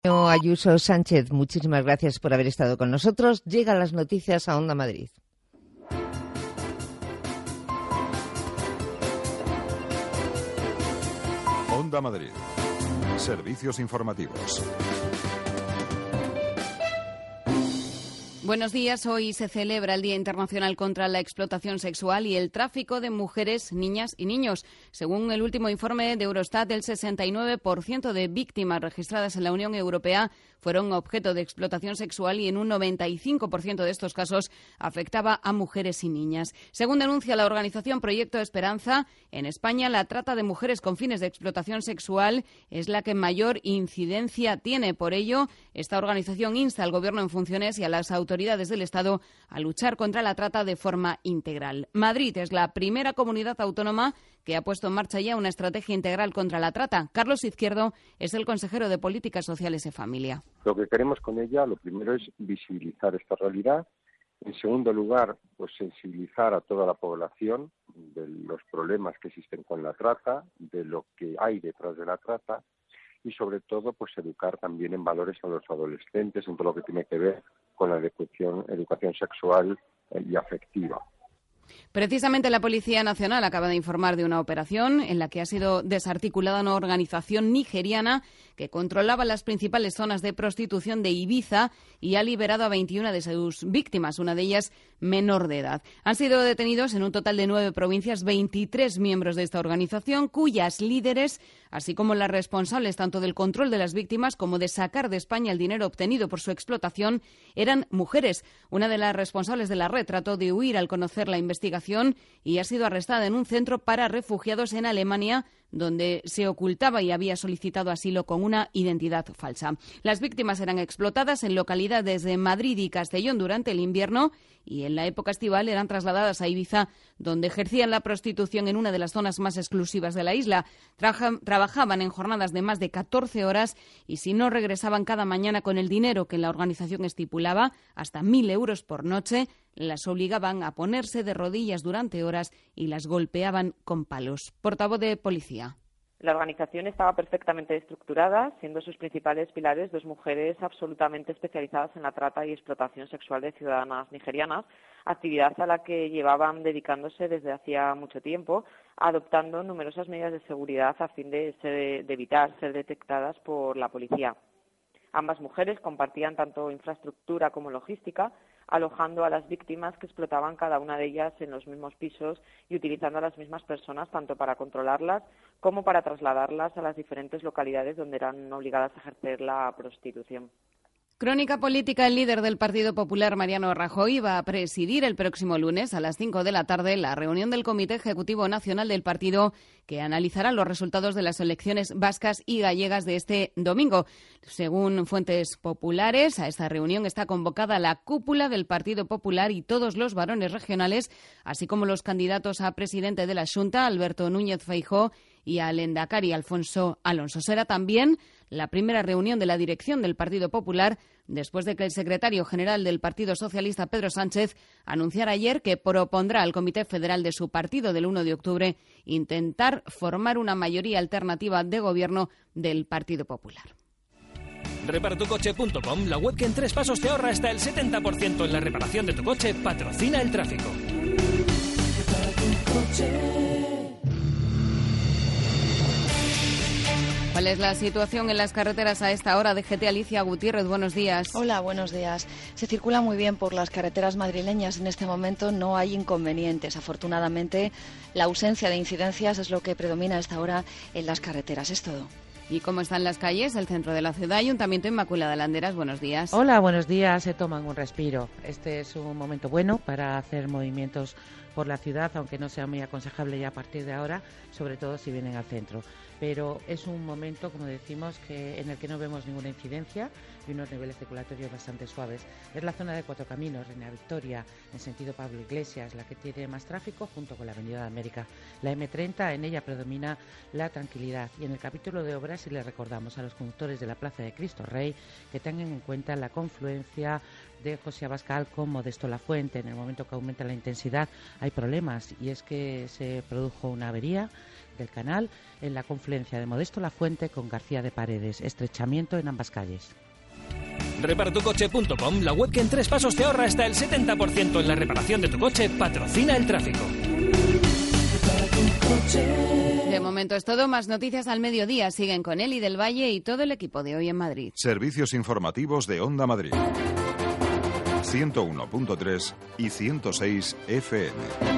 Ayuso Sánchez, muchísimas gracias por haber estado con nosotros. Llegan las noticias a Onda Madrid. Onda Madrid. Servicios informativos. Buenos días. Hoy se celebra el Día Internacional contra la Explotación Sexual y el Tráfico de Mujeres, Niñas y Niños. Según el último informe de Eurostat, el 69% de víctimas registradas en la Unión Europea fueron objeto de explotación sexual y en un 95% de estos casos afectaba a mujeres y niñas. Según denuncia la organización Proyecto Esperanza, en España la trata de mujeres con fines de explotación sexual es la que mayor incidencia tiene. Por ello, esta organización insta al Gobierno en funciones y a las autoridades del Estado a luchar contra la trata de forma integral. Madrid es la primera comunidad autónoma que ha puesto en marcha ya una estrategia integral contra la trata. Carlos Izquierdo es el consejero de Políticas Sociales y Familia. Lo que queremos con ella, lo primero es visibilizar esta realidad. En segundo lugar, pues sensibilizar a toda la población de los problemas que existen con la trata, de lo que hay detrás de la trata y sobre todo pues educar también en valores a los adolescentes en todo lo que tiene que ver con la educación sexual y afectiva. Precisamente la Policía Nacional acaba de informar de una operación en la que ha sido desarticulada una organización nigeriana que controlaba las principales zonas de prostitución de Ibiza y ha liberado a 21 de sus víctimas, una de ellas menor de edad. Han sido detenidos en un total de 9 provincias 23 miembros de esta organización, cuyas líderes, así como las responsables tanto del control de las víctimas como de sacar de España el dinero obtenido por su explotación, eran mujeres. Una de las responsables de la red trató de huir al conocer la investigación y ha sido arrestada en un centro para refugiados en Alemania, donde se ocultaba y había solicitado asilo con una identidad falsa. Las víctimas eran explotadas en localidades de Madrid y Castellón durante el invierno y en la época estival eran trasladadas a Ibiza, donde ejercían la prostitución en una de las zonas más exclusivas de la isla. Trabajaban en jornadas de más de 14 horas y si no regresaban cada mañana con el dinero que la organización estipulaba, hasta 1.000 euros por noche, las obligaban a ponerse de rodillas durante horas y las golpeaban con palos. Portavoz de Policía. La organización estaba perfectamente estructurada, siendo sus principales pilares 2 mujeres absolutamente especializadas en la trata y explotación sexual de ciudadanas nigerianas, actividad a la que llevaban dedicándose desde hacía mucho tiempo, adoptando numerosas medidas de seguridad a fin de evitar ser detectadas por la policía. Ambas mujeres compartían tanto infraestructura como logística, alojando a las víctimas que explotaban cada una de ellas en los mismos pisos y utilizando a las mismas personas tanto para controlarlas como para trasladarlas a las diferentes localidades donde eran obligadas a ejercer la prostitución. Crónica política. El líder del Partido Popular, Mariano Rajoy, va a presidir el próximo lunes a las 5 de la tarde la reunión del Comité Ejecutivo Nacional del partido que analizará los resultados de las elecciones vascas y gallegas de este domingo. Según fuentes populares, a esta reunión está convocada la cúpula del Partido Popular y todos los varones regionales, así como los candidatos a presidente de la Xunta, Alberto Núñez Feijóo, y al Endacari, Alfonso Alonso. Será también la primera reunión de la dirección del Partido Popular después de que el secretario general del Partido Socialista, Pedro Sánchez, anunciara ayer que propondrá al Comité Federal de su partido del 1 de octubre intentar formar una mayoría alternativa de gobierno del Partido Popular. Reparatucoche.com, la web que en 3 pasos te ahorra hasta el 70% en la reparación de tu coche, patrocina el tráfico. ¿Cuál es la situación en las carreteras a esta hora? DGT Alicia Gutiérrez, buenos días. Hola, buenos días. Se circula muy bien por las carreteras madrileñas. En este momento no hay inconvenientes. Afortunadamente, la ausencia de incidencias es lo que predomina a esta hora en las carreteras. Es todo. ¿Y cómo están las calles? El centro de la ciudad, Ayuntamiento Inmaculada Landeras, buenos días. Hola, buenos días. Se toman un respiro. Este es un momento bueno para hacer movimientos por la ciudad, aunque no sea muy aconsejable ya a partir de ahora, sobre todo si vienen al centro. Pero es un momento, como decimos, en el que no vemos ninguna incidencia y unos niveles circulatorios bastante suaves. Es la zona de Cuatro Caminos, Reina Victoria, en sentido Pablo Iglesias, la que tiene más tráfico junto con la Avenida de América. La M30, en ella predomina la tranquilidad. Y en el capítulo de obras, si les recordamos a los conductores de la Plaza de Cristo Rey que tengan en cuenta la confluencia de José Abascal con Modesto Lafuente. En el momento que aumenta la intensidad hay problemas y es que se produjo una avería del Canal, en la confluencia de Modesto Lafuente con García de Paredes. Estrechamiento en ambas calles. Reparatucoche.com, la web que en 3 pasos te ahorra hasta el 70% en la reparación de tu coche, patrocina el tráfico. De momento es todo. Más noticias al mediodía. Siguen con Eli del Valle y todo el equipo de Hoy en Madrid. Servicios informativos de Onda Madrid. 101.3 y 106 FM.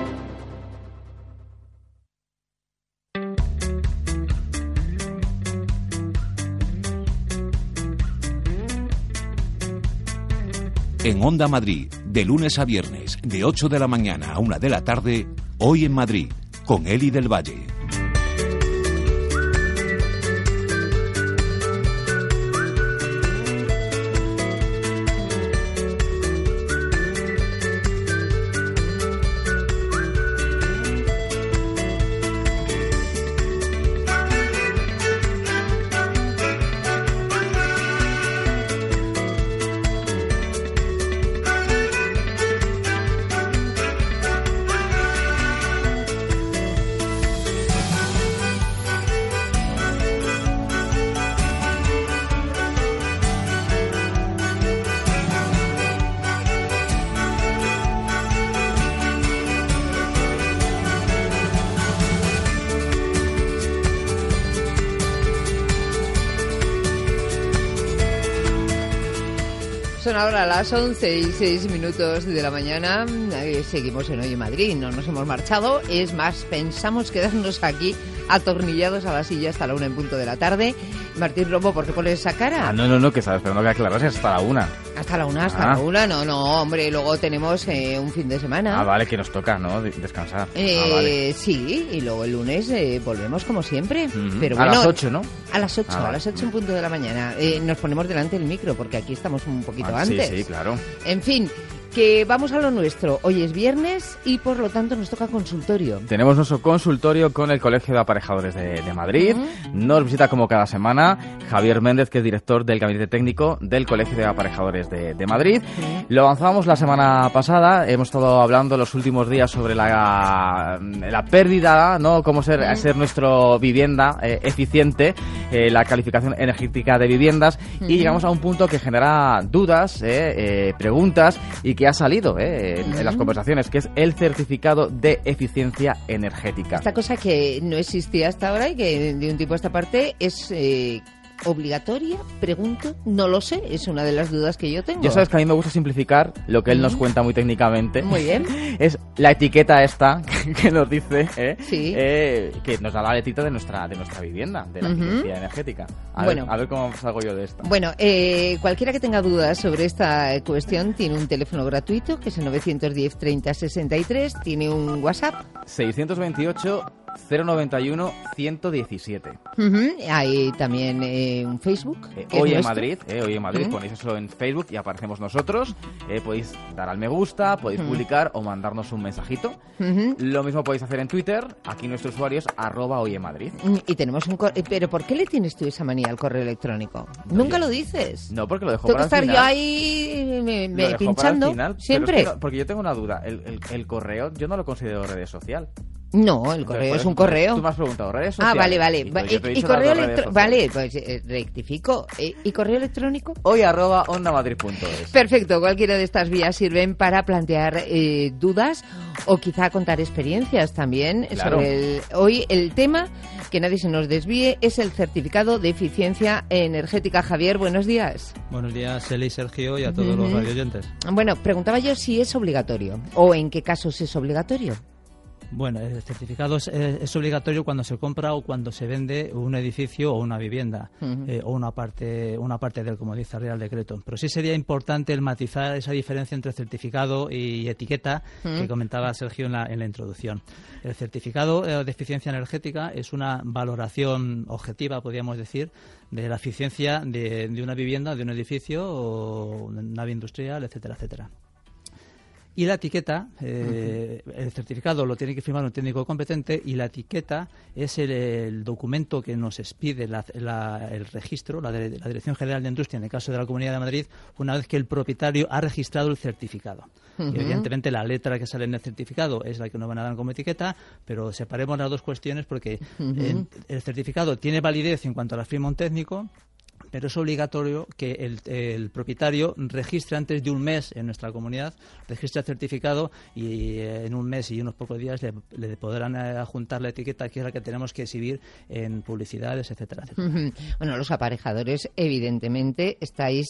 En Onda Madrid, de lunes a viernes, de 8 de la mañana a 1 de la tarde, Hoy en Madrid, con Eli del Valle. Son ahora las 11:06 de la mañana. Seguimos en Hoy en Madrid, no nos hemos marchado. Es más, pensamos quedarnos aquí atornillados a la silla hasta la 1 en punto de la tarde. Martín Romo, ¿por qué pones esa cara? No, que estaba esperando que aclarase hasta la 1. Hasta la 1, la 1. No, hombre, luego tenemos un fin de semana. Vale, que nos toca, ¿no? Descansar. Vale. Sí, y luego el lunes volvemos como siempre. Pero bueno, a las 8, ¿no? A las 8, a las 8 en punto de la mañana. Nos ponemos delante del micro, porque aquí estamos un poquito antes. Sí, claro. En fin, que vamos a lo nuestro. Hoy es viernes y por lo tanto nos toca consultorio. Tenemos nuestro consultorio con el Colegio de Aparejadores de Madrid. Nos visita como cada semana Javier Méndez, que es director del Gabinete Técnico del Colegio de Aparejadores de Madrid. Lo avanzábamos la semana pasada. Hemos estado hablando los últimos días sobre la pérdida, ¿no? Cómo ser nuestra vivienda eficiente, la calificación energética de viviendas. Y llegamos a un punto que genera dudas, preguntas y que ha salido en las conversaciones, que es el certificado de eficiencia energética. Esta cosa que no existía hasta ahora y que de un tiempo a esta parte es obligatoria, pregunto, no lo sé, es una de las dudas que yo tengo. Ya sabes que a mí me gusta simplificar lo que él nos cuenta muy técnicamente. Muy bien. Es la etiqueta esta que nos dice, sí. Que nos da la letrita de nuestra vivienda, de la eficiencia energética. A ver cómo salgo yo de esta. Bueno, cualquiera que tenga dudas sobre esta cuestión tiene un teléfono gratuito, que es el 910 30 63, tiene un WhatsApp. 628 091 117. Hay también un Facebook. Hoy en Madrid, ponéis eso en Facebook y aparecemos nosotros. Podéis dar al me gusta, podéis publicar o mandarnos un mensajito. Lo mismo podéis hacer en Twitter. Aquí nuestro usuario es @hoyemadrid. Y tenemos un pero ¿por qué le tienes tú esa manía al correo electrónico? Nunca lo dices. No, porque lo dejo para el final. Tengo que estar yo ahí pinchando final, siempre. Es que porque yo tengo una duda. El correo yo no lo considero red social. No, el correo es un correo. Tú me has preguntado, ¿redes sociales? Vale. ¿Y correo electrónico? Vale, pues rectifico. ¿Y correo electrónico? Hoy @ondamadrid.es. Perfecto, cualquiera de estas vías sirven para plantear dudas o quizá contar experiencias también. Claro. Hoy el tema, que nadie se nos desvíe, es el certificado de eficiencia energética. Javier, buenos días. Buenos días, Eli, Sergio y a todos los radioyentes. Bueno, preguntaba yo si es obligatorio o en qué casos es obligatorio. Bueno, el certificado es obligatorio cuando se compra o cuando se vende un edificio o una vivienda o una parte del, como dice el Real Decreto. Pero sí sería importante el matizar esa diferencia entre certificado y etiqueta que comentaba Sergio en la introducción. El certificado de eficiencia energética es una valoración objetiva, podríamos decir, de la eficiencia de una vivienda, de un edificio o una nave industrial, etcétera, etcétera. Y la etiqueta, el certificado lo tiene que firmar un técnico competente, y la etiqueta es el documento que nos expide el registro, la Dirección General de Industria, en el caso de la Comunidad de Madrid, una vez que el propietario ha registrado el certificado. Y evidentemente la letra que sale en el certificado es la que nos van a dar como etiqueta, pero separemos las dos cuestiones porque el certificado tiene validez en cuanto a la firma un técnico, pero es obligatorio que el propietario registre antes de un mes en nuestra comunidad, registre el certificado, y en un mes y unos pocos días le podrán adjuntar la etiqueta, que es la que tenemos que exhibir en publicidades, etcétera, etcétera. Bueno, los aparejadores evidentemente estáis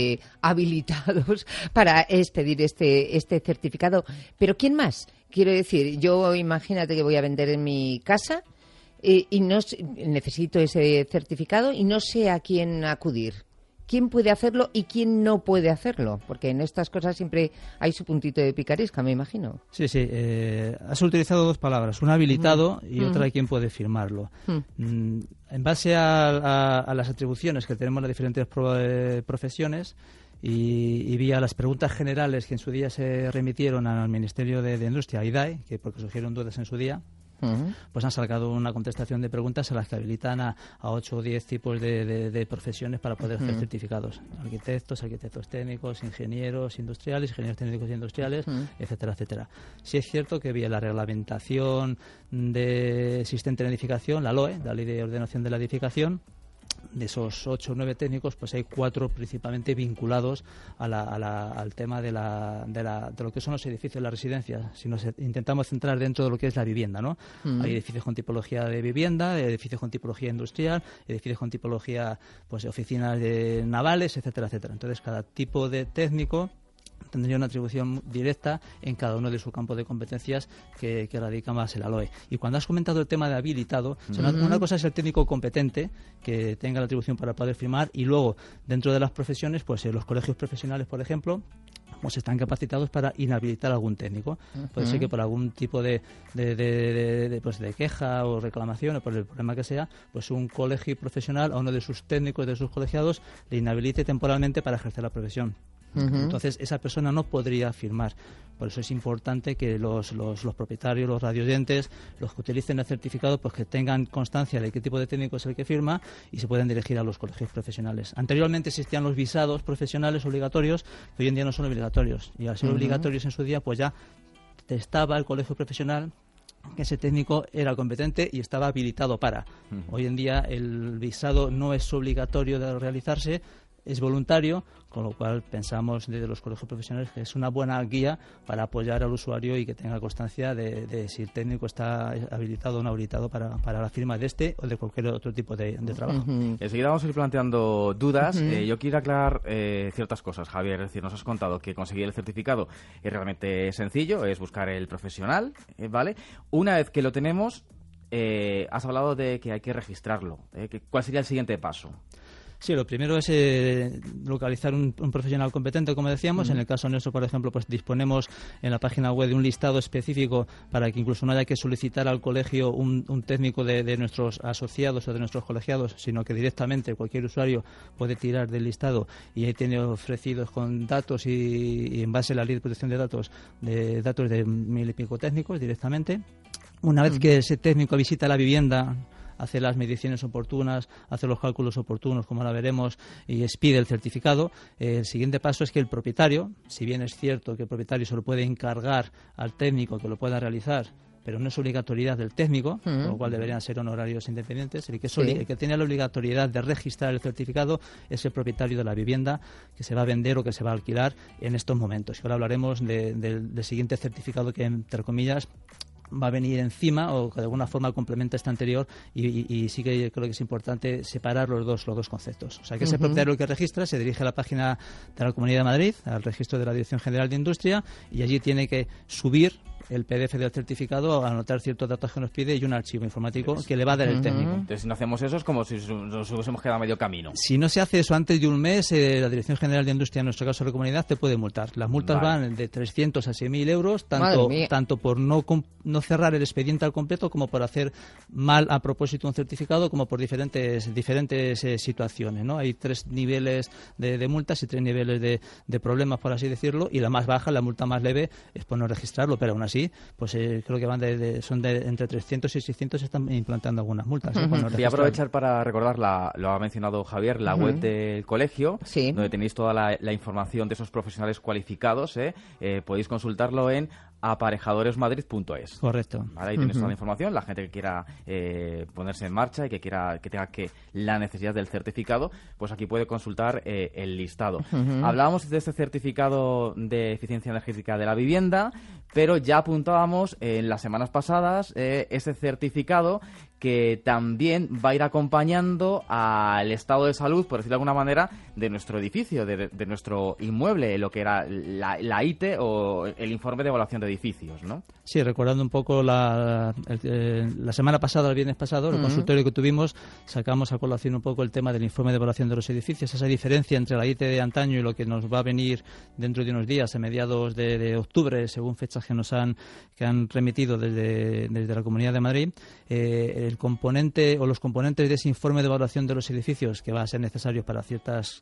habilitados para expedir este certificado, pero ¿quién más? Quiero decir, yo imagínate que voy a vender en mi casa y no necesito ese certificado y no sé a quién acudir. ¿Quién puede hacerlo y quién no puede hacerlo? Porque en estas cosas siempre hay su puntito de picaresca, me imagino. Sí. Has utilizado dos palabras, un habilitado y otra quién puede firmarlo. En base a las atribuciones que tenemos las diferentes profesiones y vía las preguntas generales que en su día se remitieron al Ministerio de Industria, IDAE, que porque surgieron dudas en su día, pues han sacado una contestación de preguntas a las que habilitan a 8 o 10 tipos de profesiones para poder hacer certificados. Arquitectos técnicos, ingenieros industriales, ingenieros técnicos industriales, etcétera, etcétera. Sí es cierto que vía la reglamentación existente en edificación, la LOE, la Ley de Ordenación de la Edificación, de esos 8 o 9 técnicos, pues hay 4 principalmente vinculados al tema de lo que son los edificios, las residencias. Si nos intentamos centrar dentro de lo que es la vivienda, ¿no? Hay edificios con tipología de vivienda, edificios con tipología industrial, edificios con tipología, pues, de oficinas navales, etcétera, etcétera. Entonces, cada tipo de técnico tendría una atribución directa en cada uno de su campo de competencias que radica más en la LOE. Y cuando has comentado el tema de habilitado, una cosa es el técnico competente que tenga la atribución para poder firmar, y luego dentro de las profesiones, pues los colegios profesionales, por ejemplo, pues están capacitados para inhabilitar a algún técnico. Puede ser que por algún tipo de queja o reclamación o por el problema que sea, pues un colegio profesional a uno de sus técnicos, de sus colegiados, le inhabilite temporalmente para ejercer la profesión. Entonces esa persona no podría firmar. Por eso es importante que los propietarios, los radioyentes, los que utilicen el certificado, pues que tengan constancia de qué tipo de técnico es el que firma y se pueden dirigir a los colegios profesionales. Anteriormente existían los visados profesionales obligatorios, que hoy en día no son obligatorios, y al ser obligatorios en su día, pues ya testaba el colegio profesional que ese técnico era competente y estaba habilitado para. Hoy en día el visado no es obligatorio de realizarse, es voluntario, con lo cual pensamos desde los colegios profesionales que es una buena guía para apoyar al usuario y que tenga constancia de si el técnico está habilitado o no habilitado para la firma de este o de cualquier otro tipo de trabajo. Enseguida vamos a ir planteando dudas. Yo quiero aclarar ciertas cosas, Javier. Es decir, nos has contado que conseguir el certificado es realmente sencillo, es buscar el profesional, ¿vale? Una vez que lo tenemos, has hablado de que hay que registrarlo. ¿Cuál sería el siguiente paso? Sí, lo primero es localizar un profesional competente, como decíamos. En el caso nuestro, por ejemplo, pues disponemos en la página web de un listado específico para que incluso no haya que solicitar al colegio un técnico de nuestros asociados o de nuestros colegiados, sino que directamente cualquier usuario puede tirar del listado y ahí tiene ofrecidos con datos y en base a la Ley de Protección de datos de 1000 y pico técnicos directamente. Una vez que ese técnico visita la vivienda, hace las mediciones oportunas, hace los cálculos oportunos, como ahora veremos, y expide el certificado, el siguiente paso es que el propietario, si bien es cierto que el propietario se lo puede encargar al técnico que lo pueda realizar, pero no es obligatoriedad del técnico, con lo cual deberían ser honorarios independientes. El que tiene la obligatoriedad de registrar el certificado es el propietario de la vivienda que se va a vender o que se va a alquilar en estos momentos. Y ahora hablaremos del siguiente certificado que, entre comillas, va a venir encima o que de alguna forma complementa este anterior y sí que creo que es importante separar los dos conceptos. O sea, que ese propietario que registra se dirige a la página de la Comunidad de Madrid, al registro de la Dirección General de Industria, y allí tiene que subir el PDF del certificado, anotar ciertos datos que nos pide y un archivo informático que le va a dar el técnico. Entonces, si no hacemos eso, es como si nos hubiésemos quedado a medio camino. Si no se hace eso antes de un mes, la Dirección General de Industria, en nuestro caso de la comunidad, te puede multar. Las multas van de 300 a 6.000 euros, tanto por no cerrar el expediente al completo, como por hacer mal a propósito un certificado, como por diferentes situaciones, ¿no? Hay 3 niveles de multas y 3 niveles de problemas, por así decirlo, y la más baja, la multa más leve, es por no registrarlo, pero aún así, pues creo que van son entre 300 y 600, están implantando algunas multas. Voy a aprovechar para recordar, lo ha mencionado Javier, la web del colegio, donde tenéis toda la información de esos profesionales cualificados. Podéis consultarlo en aparejadoresmadrid.es. Correcto. Vale, ahí tenéis toda la información. La gente que quiera ponerse en marcha y que tenga la necesidad del certificado, pues aquí puede consultar el listado. Hablábamos de este certificado de eficiencia energética de la vivienda, pero ya apuntábamos en las semanas pasadas ese certificado que también va a ir acompañando al estado de salud, por decirlo de alguna manera, de nuestro edificio, de nuestro inmueble, lo que era la ITE o el informe de evaluación de edificios, ¿no? Sí, recordando un poco la semana pasada, el viernes pasado, el consultorio que tuvimos, sacamos a colación un poco el tema del informe de evaluación de los edificios, esa diferencia entre la ITE de antaño y lo que nos va a venir dentro de unos días, a mediados de octubre, según fechas que han remitido desde la Comunidad de Madrid. El componente o los componentes de ese informe de evaluación de los edificios, que va a ser necesario para ciertas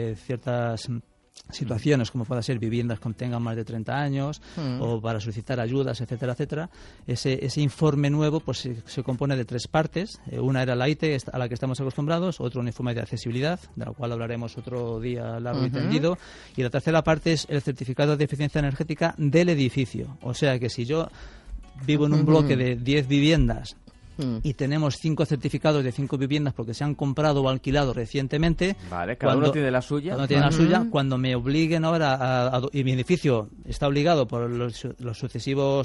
situaciones, como pueda ser viviendas que tengan más de 30 años o para solicitar ayudas, etcétera, etcétera. Ese informe nuevo pues se compone de 3 partes. Una era la ITE, a la que estamos acostumbrados, otro un informe de accesibilidad, de la cual hablaremos otro día largo y tendido, y la tercera parte es el certificado de eficiencia energética del edificio. O sea que si yo vivo en un bloque de 10 viviendas y tenemos 5 certificados de 5 viviendas porque se han comprado o alquilado recientemente. Vale, cada uno tiene la suya. Cada uno tiene la suya. Cuando me obliguen ahora y mi edificio está obligado por los sucesivos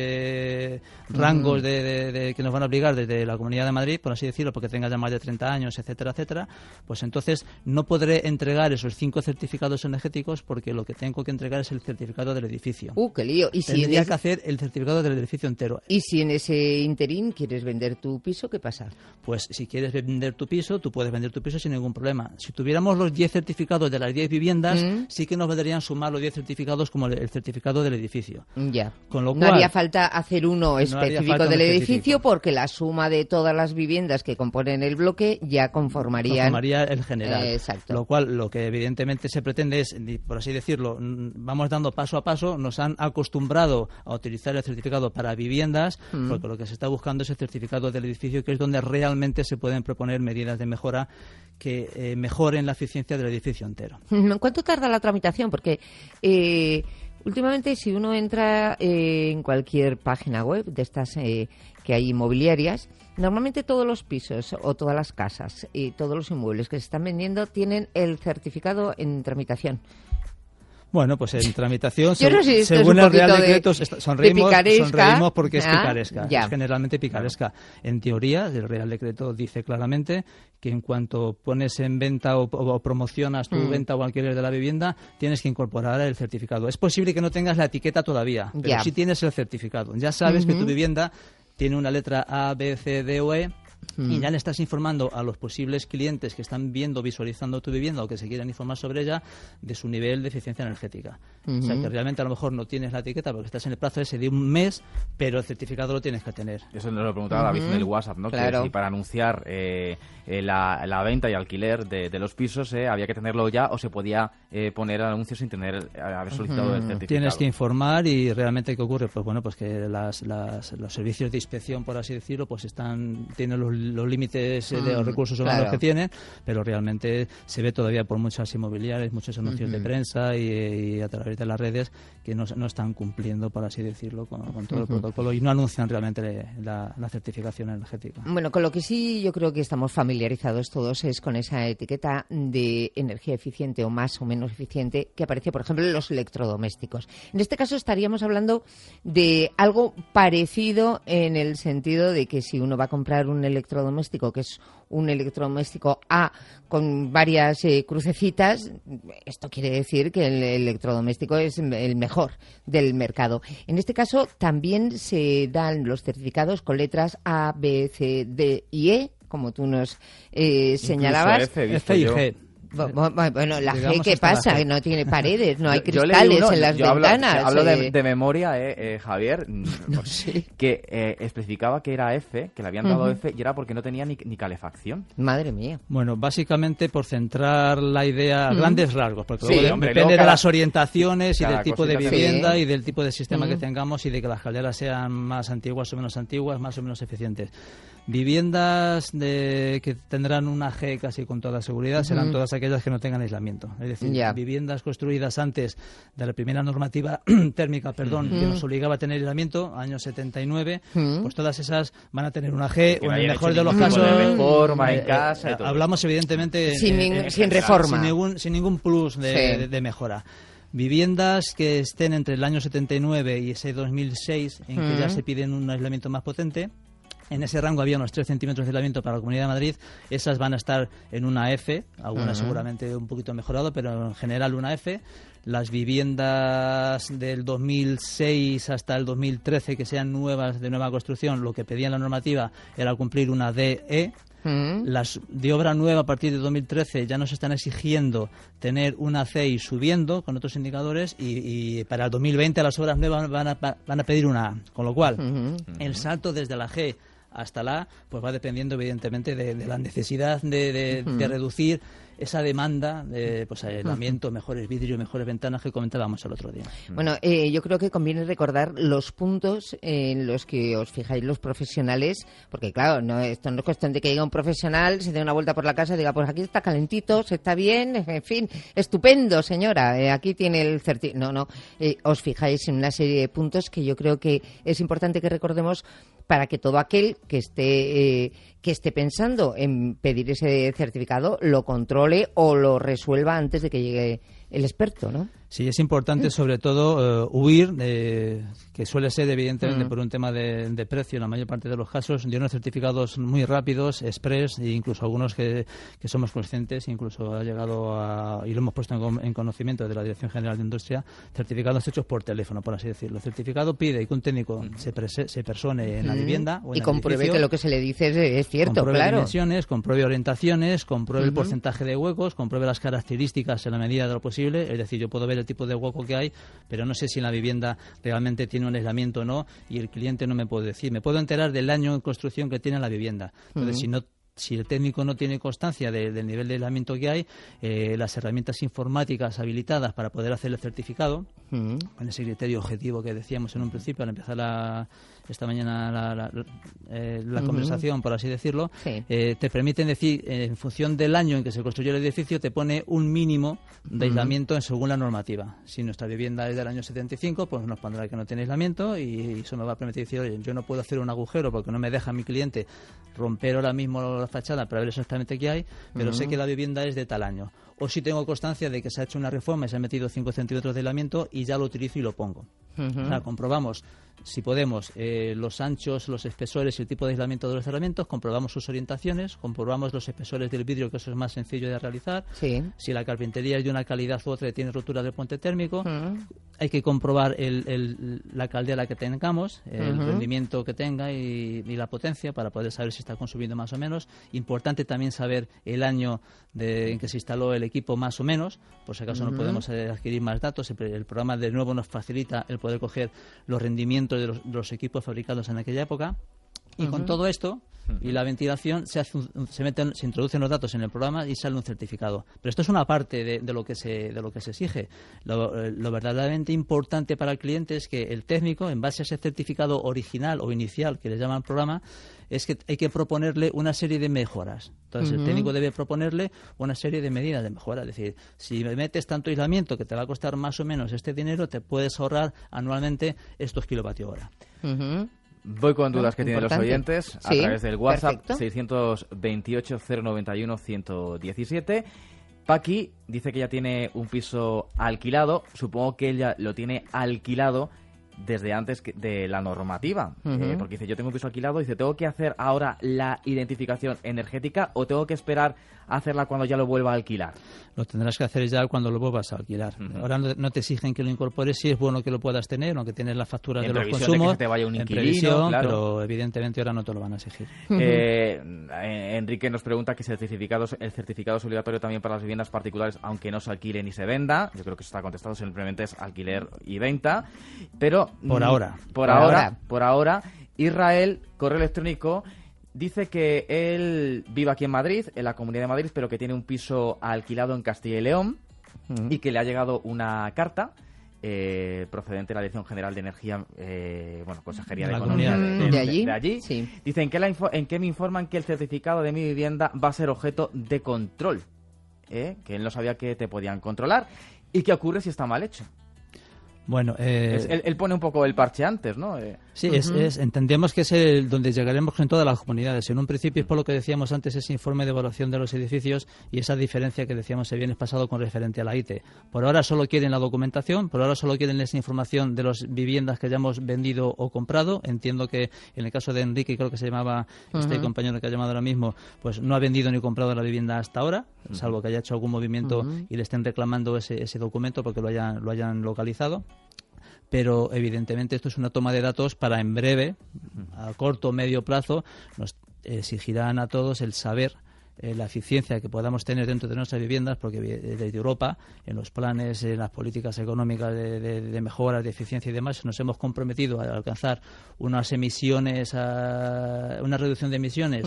rangos que nos van a obligar desde la Comunidad de Madrid, por así decirlo, porque tenga ya más de 30 años, etcétera, etcétera, pues entonces no podré entregar esos 5 certificados energéticos porque lo que tengo que entregar es el certificado del edificio. ¡Qué lío! ¿Y tendría que hacer el certificado del edificio entero? ¿Y si en ese interín quieres vender tu piso, qué pasa? Pues si quieres vender tu piso, tú puedes vender tu piso sin ningún problema. Si tuviéramos los 10 certificados de las 10 viviendas, sí que nos vendrían sumar los 10 certificados como el certificado del edificio. Ya. Con lo cual, no haría falta hacer uno específico del edificio porque la suma de todas las viviendas que componen el bloque ya conformaría el general. Exacto. Lo cual, lo que evidentemente se pretende es, por así decirlo, vamos dando paso a paso, nos han acostumbrado a utilizar el certificado para viviendas, porque lo que se está buscando es el certificado del edificio, que es donde realmente se pueden proponer medidas de mejora que mejoren la eficiencia del edificio entero. ¿Cuánto tarda la tramitación? Porque últimamente si uno entra en cualquier página web de estas que hay inmobiliarias, normalmente todos los pisos o todas las casas y todos los inmuebles que se están vendiendo tienen el certificado en tramitación. Bueno, pues en tramitación, según el Real Decreto, sonreímos porque es picaresca, ya. Es generalmente picaresca. En teoría, el Real Decreto dice claramente que en cuanto pones en venta o promocionas tu venta o alquiler de la vivienda, tienes que incorporar el certificado. Es posible que no tengas la etiqueta todavía, pero sí tienes el certificado. Ya sabes que tu vivienda tiene una letra A, B, C, D o E, y ya le estás informando a los posibles clientes que están visualizando tu vivienda o que se quieran informar sobre ella de su nivel de eficiencia energética. O sea que realmente a lo mejor no tienes la etiqueta porque estás en el plazo ese de un mes, pero el certificado lo tienes que tener. Eso nos lo preguntaba David en el WhatsApp, ¿no? Claro. Que si para anunciar la venta y alquiler de los pisos había que tenerlo ya o se podía poner anuncios sin haber solicitado el certificado. Tienes que informar y realmente ¿qué ocurre? Pues bueno, pues que los servicios de inspección, por así decirlo, pues tienen los límites de los recursos humanos que tienen, pero realmente se ve todavía por muchas inmobiliarias, muchos anuncios de prensa y a través de las redes que no están cumpliendo, por así decirlo, con todo el protocolo y no anuncian realmente la certificación energética. Bueno, con lo que sí yo creo que estamos familiarizados todos es con esa etiqueta de energía eficiente o más o menos eficiente que aparece, por ejemplo, en los electrodomésticos. En este caso estaríamos hablando de algo parecido en el sentido de que si uno va a comprar un electrodoméstico electrodoméstico, que es un electrodoméstico A con varias crucecitas, esto quiere decir que el electrodoméstico es el mejor del mercado. En este caso también se dan los certificados con letras A, B, C, D y E, como tú nos señalabas. F y G. Bueno, la Digamos G, ¿qué pasa? G. No tiene paredes, no hay cristales en las ventanas. Hablo de memoria, Javier, Sí. que especificaba que era F, que le habían dado F, y era porque no tenía ni calefacción. Madre mía. Bueno, básicamente por centrar la idea a grandes rasgos, porque Sí, luego hombre, depende luego de las orientaciones y cada del tipo de cosita vivienda sí. y del tipo de sistema que tengamos y de que las calderas sean más antiguas o menos antiguas, más o menos eficientes. Viviendas que tendrán una G casi con toda seguridad serán todas aquellas que no tengan aislamiento. Es decir, viviendas construidas antes de la primera normativa térmica, que nos obligaba a tener aislamiento, año 79, pues todas esas van a tener una G, Que o no en el hayan mejor hecho de los ningún tipo casos... de reforma en casa y todo. Hablamos evidentemente... Sin reforma. Sin ningún plus de mejora. Viviendas que estén entre el año 79 y ese 2006, en que ya se piden un aislamiento más potente. En ese rango había unos 3 centímetros de aislamiento para la Comunidad de Madrid. Esas van a estar en una F, algunas seguramente un poquito mejorado, pero en general una F. Las viviendas del 2006 hasta el 2013 que sean nuevas, de nueva construcción, lo que pedía la normativa era cumplir una DE. Las de obra nueva a partir de 2013 ya nos están exigiendo tener una C y subiendo con otros indicadores, y para el 2020 las obras nuevas van a pedir una A, con lo cual el salto desde la G hasta la A pues va dependiendo evidentemente de la necesidad de reducir esa demanda de aislamiento, mejores vidrios, mejores ventanas que comentábamos el otro día. Bueno, yo creo que conviene recordar los puntos en los que os fijáis los profesionales, porque claro, esto no es cuestión de que llegue un profesional, se dé una vuelta por la casa y diga, pues aquí está calentito, se está bien, en fin, estupendo, señora, aquí tiene el certificado. No, os fijáis en una serie de puntos que yo creo que es importante que recordemos para que todo aquel que esté pensando en pedir ese certificado lo controle o lo resuelva antes de que llegue el experto, ¿no? Sí, es importante sobre todo huir, que suele ser evidentemente por un tema de precio en la mayor parte de los casos, de unos certificados muy rápidos, express, e incluso algunos que somos conscientes, incluso ha llegado y lo hemos puesto en conocimiento de la Dirección General de Industria, certificados hechos por teléfono, por así decirlo. El certificado pide que un técnico se persone en la vivienda o en y el compruebe edificio, que lo que se le dice es cierto, compruebe claro. dimensiones, compruebe orientaciones, compruebe el porcentaje de huecos, compruebe las características en la medida de lo posible. Es decir, yo puedo ver el tipo de hueco que hay, pero no sé si en la vivienda realmente tiene un aislamiento o no, y el cliente no me puede decir. Me puedo enterar del año en construcción que tiene la vivienda. Entonces, si el técnico no tiene constancia del nivel de aislamiento que hay, las herramientas informáticas habilitadas para poder hacer el certificado, con ese criterio objetivo que decíamos en un principio al empezar esta mañana la conversación, por así decirlo, te permiten decir, en función del año en que se construyó el edificio, te pone un mínimo de aislamiento según la normativa. Si nuestra vivienda es del año 75, pues nos pondrá que no tiene aislamiento, y eso me va a permitir decir, oye, yo no puedo hacer un agujero porque no me deja mi cliente romper ahora mismo la fachada para ver exactamente qué hay, pero sé que la vivienda es de tal año. O si tengo constancia de que se ha hecho una reforma y se han metido 5 centímetros de aislamiento y ya lo utilizo y lo pongo. O sea, comprobamos, si podemos, los anchos, los espesores y el tipo de aislamiento de los aislamientos, comprobamos sus orientaciones, comprobamos los espesores del vidrio, que eso es más sencillo de realizar. Si la carpintería es de una calidad u otra y tiene rotura del puente térmico, hay que comprobar la caldera que tengamos, el rendimiento que tenga y la potencia para poder saber si está consumiendo más o menos. Importante también saber el año en que se instaló el equipo más o menos, por si acaso no podemos adquirir más datos. El programa de nuevo nos facilita el poder coger los rendimientos de los equipos fabricados en aquella época. Y con todo esto y la ventilación se introducen los datos en el programa y sale un certificado. Pero esto es una parte de lo que se exige. Lo verdaderamente importante para el cliente es que el técnico, en base a ese certificado original o inicial que le llaman programa, es que hay que proponerle una serie de mejoras. Entonces el técnico debe proponerle una serie de medidas de mejora. Es decir, si me metes tanto aislamiento que te va a costar más o menos este dinero, te puedes ahorrar anualmente estos kilovatios hora. Voy con dudas que tienen los oyentes a través del WhatsApp. Perfecto. 628-091-117. Paqui dice que ella tiene un piso alquilado. Supongo que ella lo tiene alquilado desde antes de la normativa, porque dice, yo tengo un piso alquilado, dice, ¿tengo que hacer ahora la identificación energética o tengo que esperar a hacerla cuando ya lo vuelva a alquilar? Lo tendrás que hacer ya cuando lo vuelvas a alquilar. Ahora no te exigen que lo incorpores, sí es bueno que lo puedas tener, aunque tienes las facturas de los consumos, de que se te vaya un inquilino, claro. Pero evidentemente ahora no te lo van a exigir. Enrique nos pregunta que el certificado es obligatorio también para las viviendas particulares, aunque no se alquile ni se venda. Yo creo que eso está contestado, simplemente es alquiler y venta. Pero Por ahora, Israel, correo electrónico, dice que él vive aquí en Madrid, en la Comunidad de Madrid, pero que tiene un piso alquilado en Castilla y León y que le ha llegado una carta procedente de la Dirección General de Energía, Consejería de Economía de allí. Sí. Dicen en que me informan que el certificado de mi vivienda va a ser objeto de control, que él no sabía que te podían controlar. ¿Y qué ocurre si está mal hecho? Bueno, él pone un poco el parche antes, ¿no? Sí, entendemos que es donde llegaremos en todas las comunidades. En un principio es por lo que decíamos antes, ese informe de evaluación de los edificios y esa diferencia que decíamos el viernes pasado con referente a la IT. Por ahora solo quieren la documentación, por ahora solo quieren esa información de las viviendas que hayamos vendido o comprado. Entiendo que en el caso de Enrique, creo que se llamaba este compañero que ha llamado ahora mismo, pues no ha vendido ni comprado la vivienda hasta ahora, salvo que haya hecho algún movimiento y le estén reclamando ese documento porque lo hayan localizado. Pero evidentemente esto es una toma de datos para en breve, a corto o medio plazo, nos exigirán a todos el saber la eficiencia que podamos tener dentro de nuestras viviendas, porque desde Europa, en los planes, en las políticas económicas de mejoras, de eficiencia y demás, nos hemos comprometido a alcanzar unas emisiones, una reducción de emisiones,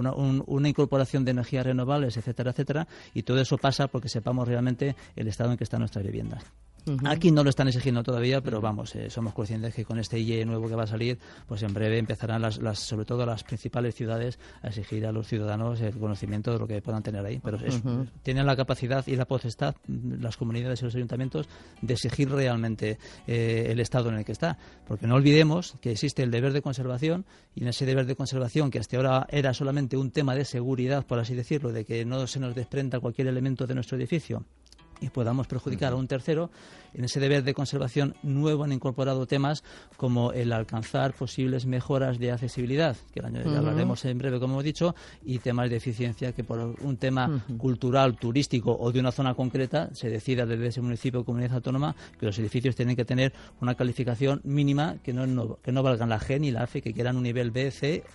una incorporación de energías renovables, etcétera, etcétera, y todo eso pasa porque sepamos realmente el estado en que están nuestras viviendas. Aquí no lo están exigiendo todavía, pero vamos, somos conscientes que con este IE nuevo que va a salir, pues en breve empezarán sobre todo las principales ciudades a exigir a los ciudadanos el conocimiento de lo que puedan tener ahí. Pero tienen la capacidad y la potestad, las comunidades y los ayuntamientos, de exigir realmente el estado en el que está. Porque no olvidemos que existe el deber de conservación, y en ese deber de conservación, que hasta ahora era solamente un tema de seguridad, por así decirlo, de que no se nos desprenda cualquier elemento de nuestro edificio y podamos perjudicar a un tercero, en ese deber de conservación nuevo han incorporado temas como el alcanzar posibles mejoras de accesibilidad, que el año ya hablaremos en breve, como hemos dicho, y temas de eficiencia, que por un tema cultural, turístico o de una zona concreta se decida desde ese municipio o comunidad autónoma que los edificios tienen que tener una calificación mínima que no valgan la G ni la F, que quieran un nivel B, C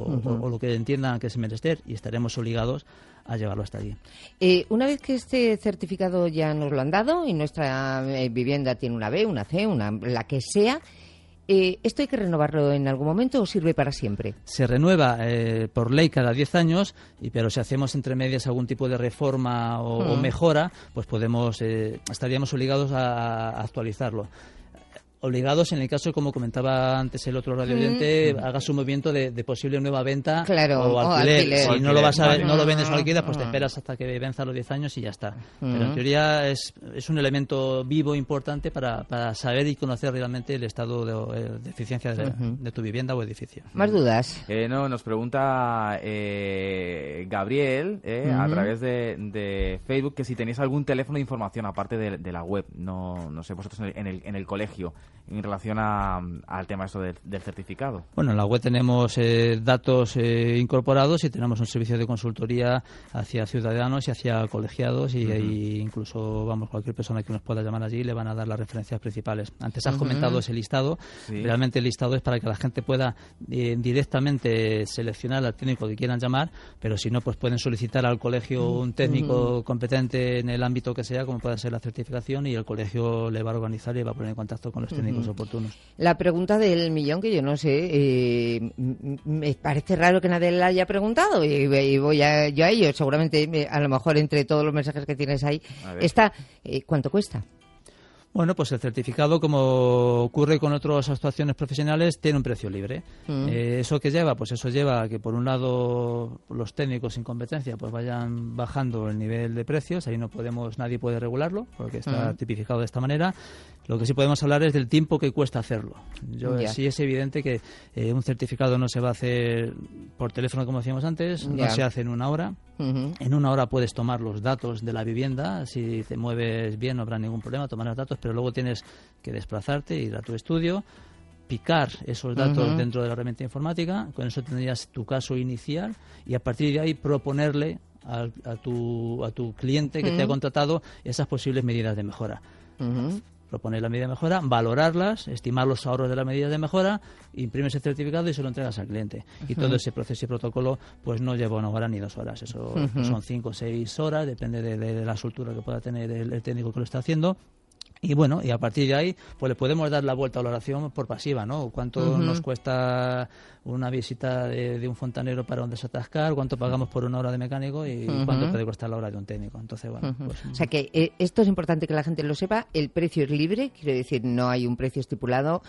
o lo que entiendan que es menester, y estaremos obligados a llevarlo hasta allí. Una vez que este certificado ya nos lo han dado y nuestra vivienda tiene una B, una C, la que sea, ¿esto hay que renovarlo en algún momento o sirve para siempre? Se renueva por ley cada 10 años, pero si hacemos entre medias algún tipo de reforma o mejora, pues estaríamos obligados a actualizarlo. Obligados en el caso, como comentaba antes el otro radio oyente, hagas un movimiento de posible nueva venta o alquiler. Si no lo vendes o alquilas, pues te esperas hasta que venza los 10 años y ya está. Pero en teoría es un elemento vivo importante para saber y conocer realmente el estado de eficiencia de tu vivienda o edificio. ¿Más dudas? Nos pregunta Gabriel a través de Facebook que si tenéis algún teléfono de información aparte de la web, no sé, vosotros en el colegio, en relación al tema del certificado. Bueno, en la web tenemos datos incorporados y tenemos un servicio de consultoría hacia ciudadanos y hacia colegiados y ahí incluso, cualquier persona que nos pueda llamar allí le van a dar las referencias principales. Antes has comentado ese listado. Sí. Realmente el listado es para que la gente pueda directamente seleccionar al técnico que quieran llamar, pero si no, pues pueden solicitar al colegio un técnico competente en el ámbito que sea, como pueda ser la certificación, y el colegio le va a organizar y va a poner en contacto con los técnicos oportunos. La pregunta del millón, que yo no sé, me parece raro que nadie la haya preguntado y voy yo a ello. Seguramente, a lo mejor entre todos los mensajes que tienes ahí está, ¿cuánto cuesta? Bueno, pues el certificado, como ocurre con otras actuaciones profesionales, tiene un precio libre. ¿Eso qué lleva? Pues eso lleva a que, por un lado, los técnicos sin competencia pues vayan bajando el nivel de precios. Ahí nadie puede regularlo, porque está tipificado de esta manera. Lo que sí podemos hablar es del tiempo que cuesta hacerlo. Sí es evidente que un certificado no se va a hacer por teléfono, como decíamos antes, no se hace en una hora. En una hora puedes tomar los datos de la vivienda. Si te mueves bien, no habrá ningún problema, tomar los datos, pero luego tienes que desplazarte, ir a tu estudio, picar esos datos dentro de la herramienta informática. Con eso tendrías tu caso inicial y a partir de ahí proponerle a tu cliente que te ha contratado esas posibles medidas de mejora. Proponer la medida de mejora, valorarlas, estimar los ahorros de la medida de mejora, imprimes el certificado y se lo entregas al cliente. Y todo ese proceso y protocolo pues no lleva 1 hora ni 2 horas. Eso son 5 o 6 horas, depende de la soltura que pueda tener el técnico que lo está haciendo. Y bueno, y a partir de ahí, pues le podemos dar la vuelta a la oración por pasiva, ¿no? ¿Cuánto nos cuesta una visita de un fontanero para un desatascar? ¿Cuánto pagamos por 1 hora de mecánico? ¿Y cuánto puede costar la hora de un técnico? Entonces, bueno, pues... O sea que esto es importante que la gente lo sepa. El precio es libre, quiero decir, no hay un precio estipulado,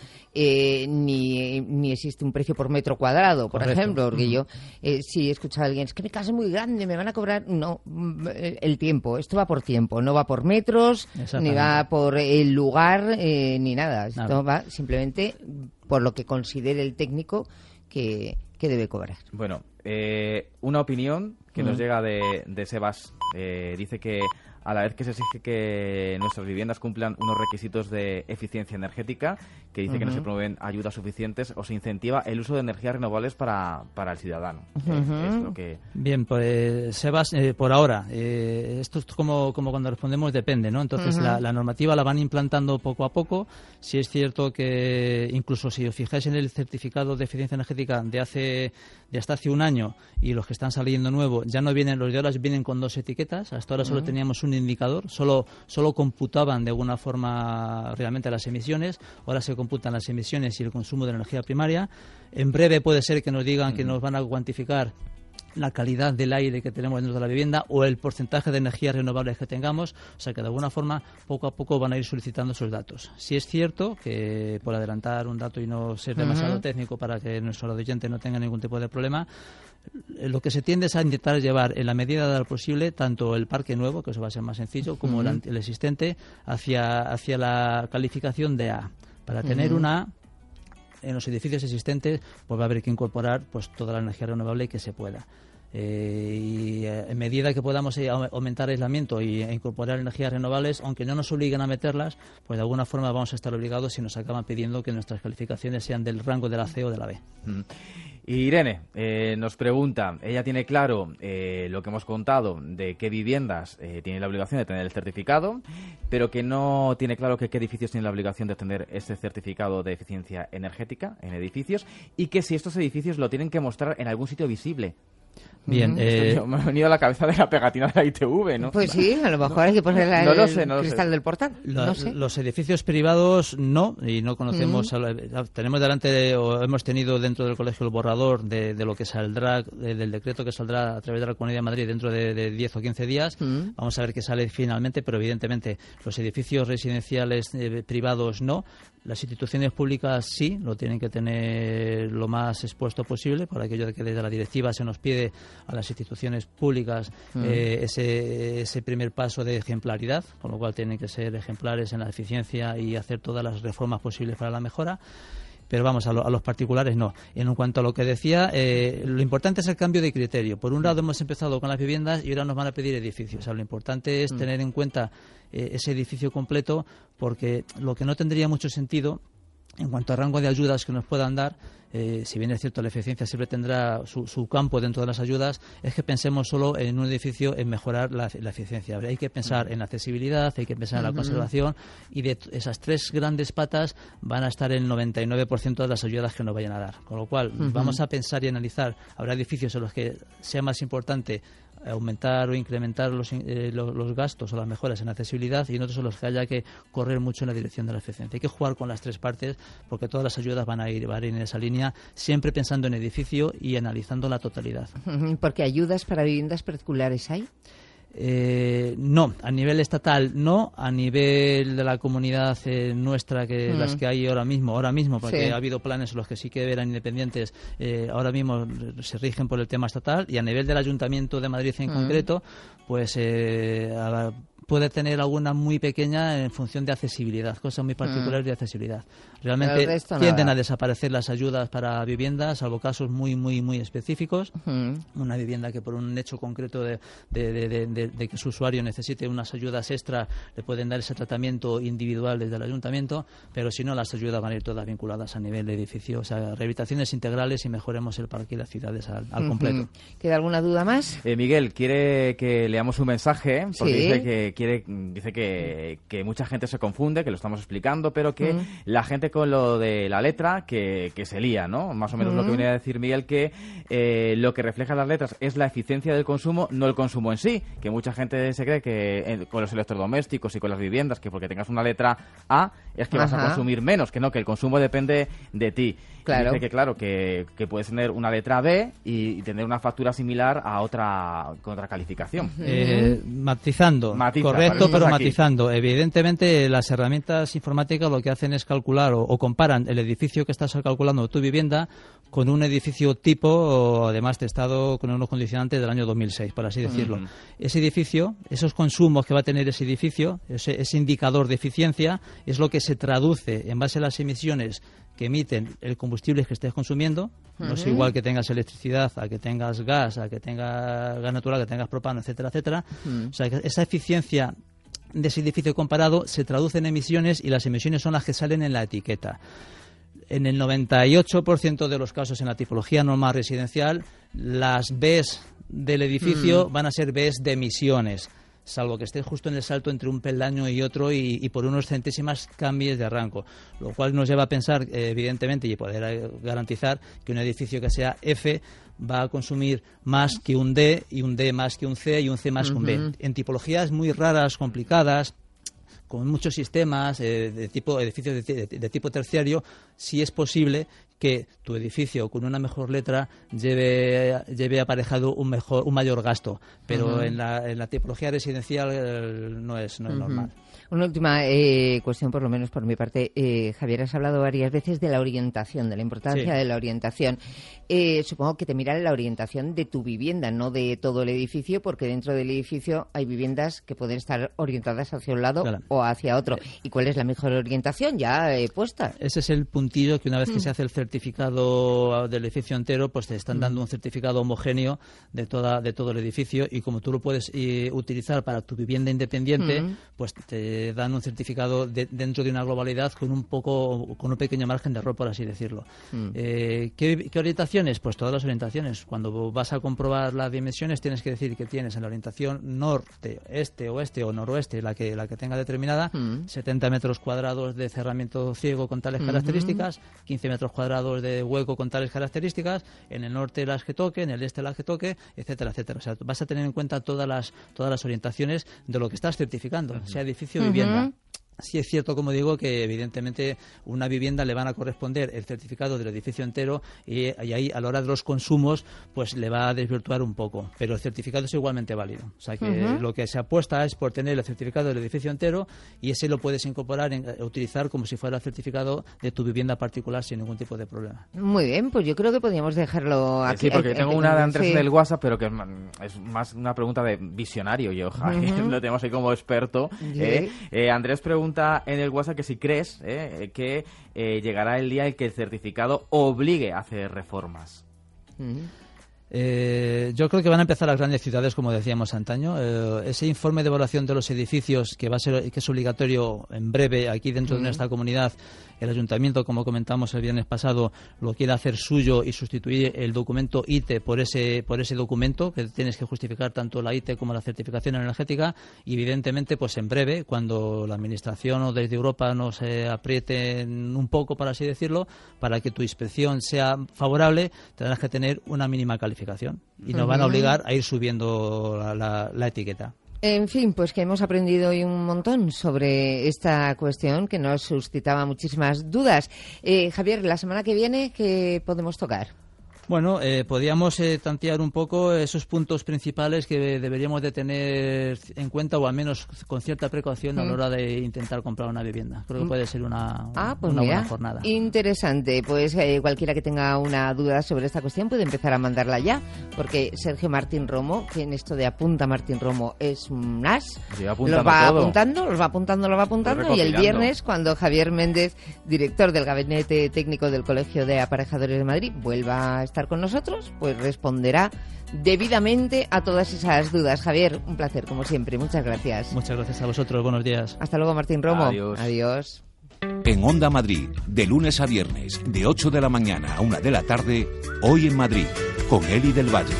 ni existe un precio por metro cuadrado, por ejemplo, porque yo, si he escuchado a alguien, es que mi casa es muy grande, me van a cobrar... No, el tiempo, esto va por tiempo, no va por metros, ni va por el lugar, ni nada. Esto va simplemente por lo que considere el técnico que debe cobrar. Bueno, una opinión que nos llega de Sebas. Dice que a la vez que se exige que nuestras viviendas cumplan unos requisitos de eficiencia energética, que dice que no se promueven ayudas suficientes o se incentiva el uso de energías renovables para el ciudadano. Es lo que... Bien, pues Sebas, por ahora, esto es como cuando respondemos depende, ¿no? Entonces la normativa la van implantando poco a poco. Sí es cierto que incluso si os fijáis en el certificado de eficiencia energética de hasta hace 1 año y los que están saliendo nuevos, ya no vienen, los de ahora vienen con 2 etiquetas. Hasta ahora solo teníamos un indicador, solo computaban de alguna forma realmente las emisiones. Ahora se computan las emisiones y el consumo de energía primaria. En breve puede ser que nos digan que nos van a cuantificar la calidad del aire que tenemos dentro de la vivienda o el porcentaje de energías renovables que tengamos. O sea que de alguna forma poco a poco van a ir solicitando esos datos. Sí es cierto que, por adelantar un dato y no ser demasiado técnico para que nuestro oyente no tenga ningún tipo de problema, lo que se tiende es a intentar llevar en la medida de lo posible tanto el parque nuevo, que eso va a ser más sencillo, como el existente hacia la calificación de A. Para tener una A en los edificios existentes, pues va a haber que incorporar pues toda la energía renovable que se pueda. Y en medida que podamos aumentar aislamiento e incorporar energías renovables, aunque no nos obliguen a meterlas, pues de alguna forma vamos a estar obligados si nos acaban pidiendo que nuestras calificaciones sean del rango de la C o de la B. Y Irene nos pregunta, ella tiene claro lo que hemos contado de qué viviendas tienen la obligación de tener el certificado, pero que no tiene claro que qué edificios tienen la obligación de tener ese certificado de eficiencia energética en edificios y que si estos edificios lo tienen que mostrar en algún sitio visible. Bien, me ha venido a la cabeza de la pegatina de la ITV, ¿no? Pues sí, a lo mejor hay que poner el cristal del portal. No sé. Los edificios privados no, y no conocemos. Tenemos delante, o hemos tenido dentro del colegio el borrador de lo que saldrá, del decreto que saldrá a través de la Comunidad de Madrid dentro de 10 o 15 días. Vamos a ver qué sale finalmente, pero evidentemente los edificios residenciales privados no. Las instituciones públicas sí, lo tienen que tener lo más expuesto posible, por aquello de que desde la directiva se nos pide a las instituciones públicas ese primer paso de ejemplaridad, con lo cual tienen que ser ejemplares en la eficiencia y hacer todas las reformas posibles para la mejora. Pero vamos, a los particulares no. En cuanto a lo que decía, lo importante es el cambio de criterio. Por un lado hemos empezado con las viviendas y ahora nos van a pedir edificios. O sea, lo importante es tener en cuenta ese edificio completo, porque lo que no tendría mucho sentido en cuanto a rango de ayudas que nos puedan dar, si bien es cierto la eficiencia siempre tendrá su campo dentro de las ayudas, es que pensemos solo en un edificio en mejorar la eficiencia. Hay que pensar en la accesibilidad, hay que pensar en la conservación, y de esas 3 grandes patas van a estar el 99% de las ayudas que nos vayan a dar. Con lo cual vamos a pensar y analizar. Habrá edificios en los que sea más importante aumentar o incrementar los gastos o las mejoras en accesibilidad, y en otros en los que haya que correr mucho en la dirección de la eficiencia. Hay que jugar con las 3 partes, porque todas las ayudas van a ir en esa línea, siempre pensando en edificio y analizando la totalidad. ¿Porque ayudas para viviendas particulares hay? No, a nivel estatal no, a nivel de la comunidad nuestra, que las que hay ahora mismo, porque ha habido planes en los que sí que eran independientes, ahora mismo se rigen por el tema estatal, y a nivel del Ayuntamiento de Madrid en concreto, pues puede tener alguna muy pequeña en función de accesibilidad, cosas muy particulares de accesibilidad. Realmente tienden a desaparecer las ayudas para viviendas, salvo casos muy, muy, muy específicos. Una vivienda que por un hecho concreto de que su usuario necesite unas ayudas extra, le pueden dar ese tratamiento individual desde el ayuntamiento, pero si no, las ayudas van a ir todas vinculadas a nivel de edificio. O sea, rehabilitaciones integrales y mejoremos el parque y las ciudades al completo. ¿Queda alguna duda más? Miguel quiere que leamos un mensaje, porque dice que mucha gente se confunde, que lo estamos explicando, pero que la gente con lo de la letra que se lía, ¿no? Más o menos lo que viene a decir Miguel, que lo que reflejan las letras es la eficiencia del consumo, no el consumo en sí, que mucha gente se cree que con los electrodomésticos y con las viviendas, que porque tengas una letra A es que vas a consumir menos, que no, que el consumo depende de ti. Claro. Dice que puedes tener una letra B y tener una factura similar a otra con otra calificación. Matizando, correcto, pero matizando. Evidentemente, las herramientas informáticas lo que hacen es calcular o comparan el edificio que estás calculando tu vivienda con un edificio tipo, o además testado con unos condicionantes del año 2006, por así decirlo. Ese edificio, esos consumos que va a tener ese edificio, ese indicador de eficiencia, es lo que se traduce en base a las emisiones que emiten el combustible que estés consumiendo. No es igual que tengas electricidad, a que tengas gas, a que tengas gas natural, que tengas propano, etcétera, etcétera. O sea, que esa eficiencia de ese edificio comparado se traduce en emisiones, y las emisiones son las que salen en la etiqueta. En el 98% de los casos en la tipología normal residencial, las Bs del edificio van a ser Bs de emisiones, salvo que estés justo en el salto entre un peldaño y otro y por unos centésimas cambies de rango, lo cual nos lleva a pensar, evidentemente, y poder garantizar que un edificio que sea F va a consumir más que un D, y un D más que un C, y un C más que un B. En tipologías muy raras, complicadas, con muchos sistemas edificios de tipo terciario, sí es posible que tu edificio con una mejor letra lleve aparejado un mayor gasto, pero en la tipología residencial no es normal. Una última cuestión, por lo menos por mi parte. Javier, has hablado varias veces de la orientación, de la importancia de la orientación. Supongo que te miran la orientación de tu vivienda, no de todo el edificio, porque dentro del edificio hay viviendas que pueden estar orientadas hacia un lado o hacia otro. ¿Y cuál es la mejor orientación ya puesta? Ese es el puntillo, que una vez que se hace el certificado del edificio entero, pues te están dando un certificado homogéneo de todo el edificio, y como tú lo puedes utilizar para tu vivienda independiente, pues te dan un certificado dentro de una globalidad con un pequeño margen de error, por así decirlo. ¿Qué orientaciones? Pues todas las orientaciones. Cuando vas a comprobar las dimensiones, tienes que decir que tienes en la orientación norte, este, oeste o noroeste, la que tenga determinada, 70 metros cuadrados de cerramiento ciego con tales características, 15 metros cuadrados de hueco con tales características, en el norte las que toque, en el este las que toque, etcétera, etcétera. O sea, vas a tener en cuenta todas las orientaciones de lo que estás certificando, sea edificio o vivienda. Sí es cierto, como digo, que evidentemente una vivienda le van a corresponder el certificado del edificio entero, y ahí a la hora de los consumos pues le va a desvirtuar un poco, pero el certificado es igualmente válido. O sea que lo que se apuesta es por tener el certificado del edificio entero, y ese lo puedes incorporar, utilizar como si fuera el certificado de tu vivienda particular sin ningún tipo de problema. Muy bien, pues yo creo que podríamos dejarlo aquí. Sí, porque tengo una de Andrés en el WhatsApp, pero que es más una pregunta de visionario. Yo, lo tenemos ahí como experto. Andrés pregunta en el WhatsApp que si crees que llegará el día en que el certificado obligue a hacer reformas. Yo creo que van a empezar las grandes ciudades, como decíamos antaño. Ese informe de evaluación de los edificios que es obligatorio en breve aquí dentro de nuestra comunidad, el ayuntamiento, como comentamos el viernes pasado, lo quiere hacer suyo y sustituir el documento ITE por ese documento, que tienes que justificar tanto la ITE como la certificación energética. Y evidentemente, pues en breve, cuando la administración o desde Europa nos aprieten un poco, por así decirlo, para que tu inspección sea favorable, tendrás que tener una mínima calificación, y nos van a obligar a ir subiendo la etiqueta. En fin, pues que hemos aprendido hoy un montón sobre esta cuestión que nos suscitaba muchísimas dudas. Javier, la semana que viene, ¿qué podemos tocar? Bueno, podríamos tantear un poco esos puntos principales que deberíamos de tener en cuenta, o al menos con cierta precaución a la hora de intentar comprar una vivienda. Creo que puede ser una buena jornada. Interesante. Pues cualquiera que tenga una duda sobre esta cuestión puede empezar a mandarla ya, porque Sergio Martín Romo, que en esto de apunta Martín Romo es un as, los va apuntando, y el viernes, cuando Javier Méndez, director del Gabinete Técnico del Colegio de Aparejadores de Madrid, vuelva a estar con nosotros, pues responderá debidamente a todas esas dudas. Javier, un placer, como siempre. Muchas gracias. Muchas gracias a vosotros. Buenos días. Hasta luego, Martín Romo. Adiós. En Onda Madrid, de lunes a viernes, de 8 de la mañana a 1 de la tarde, Hoy en Madrid, con Eli del Valle.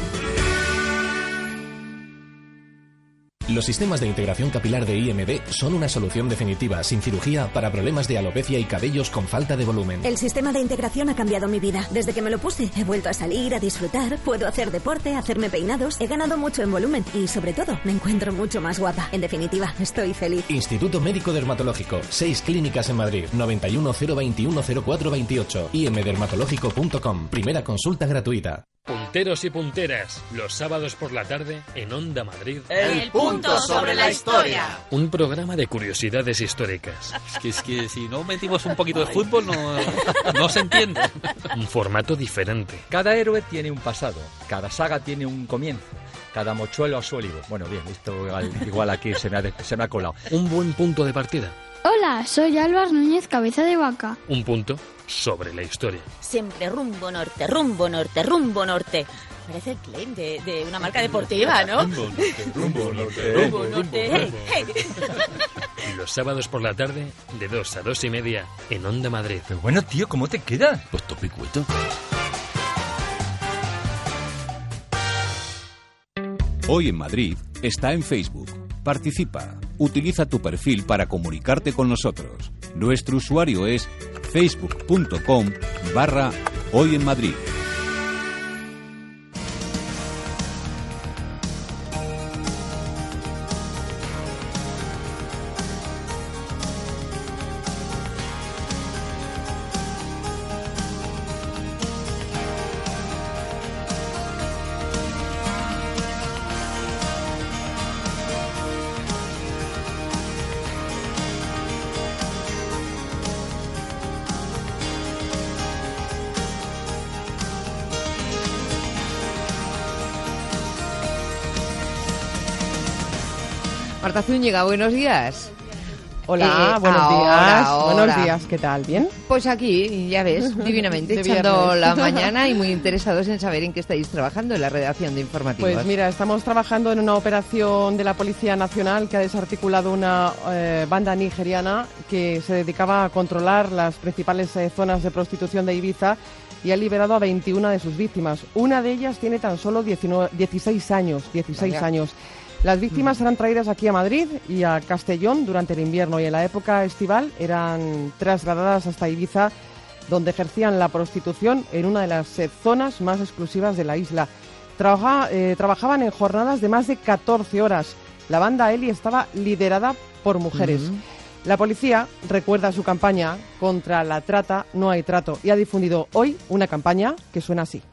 Los sistemas de integración capilar de IMD son una solución definitiva, sin cirugía, para problemas de alopecia y cabellos con falta de volumen. El sistema de integración ha cambiado mi vida. Desde que me lo puse, he vuelto a salir, a disfrutar, puedo hacer deporte, hacerme peinados, he ganado mucho en volumen y, sobre todo, me encuentro mucho más guapa. En definitiva, estoy feliz. Instituto Médico Dermatológico, 6 clínicas en Madrid, 91 021 0428, imdermatológico.com. Primera consulta gratuita. Punteros y punteras, los sábados por la tarde en Onda Madrid. El punto sobre la historia. Un programa de curiosidades históricas. Es que si no metimos un poquito de fútbol no se entiende. Un formato diferente. Cada héroe tiene un pasado, cada saga tiene un comienzo, cada mochuelo a su olivo. Bueno, bien, esto igual aquí se me ha colado. Un buen punto de partida. Hola, soy Álvaro Núñez, cabeza de vaca. Un punto sobre la historia. Siempre rumbo norte, rumbo norte, rumbo norte. Parece el claim de una marca deportiva, ¿no? Rumbo norte, rumbo norte. Y los sábados por la tarde, de 2 a 2 y media, en Onda Madrid. Pero bueno, tío, ¿cómo te queda? Pues topicueto. Hoy en Madrid está en Facebook. Participa. Utiliza tu perfil para comunicarte con nosotros. Nuestro usuario es facebook.com/Hoy en Madrid. Marta Zúñiga, buenos días. Hola, buenos días. Buenos días, ¿qué tal? ¿Bien? Pues aquí, ya ves, divinamente, echando la mañana y muy interesados en saber en qué estáis trabajando en la redacción de informativos. Pues mira, estamos trabajando en una operación de la Policía Nacional que ha desarticulado una banda nigeriana que se dedicaba a controlar las principales zonas de prostitución de Ibiza y ha liberado a 21 de sus víctimas. Una de ellas tiene tan solo 16 años. Las víctimas eran traídas aquí a Madrid y a Castellón durante el invierno y en la época estival eran trasladadas hasta Ibiza, donde ejercían la prostitución en una de las zonas más exclusivas de la isla. Trabajaban en jornadas de más de 14 horas. La banda Eli estaba liderada por mujeres. La policía recuerda su campaña contra la trata, no hay trato, y ha difundido hoy una campaña que suena así.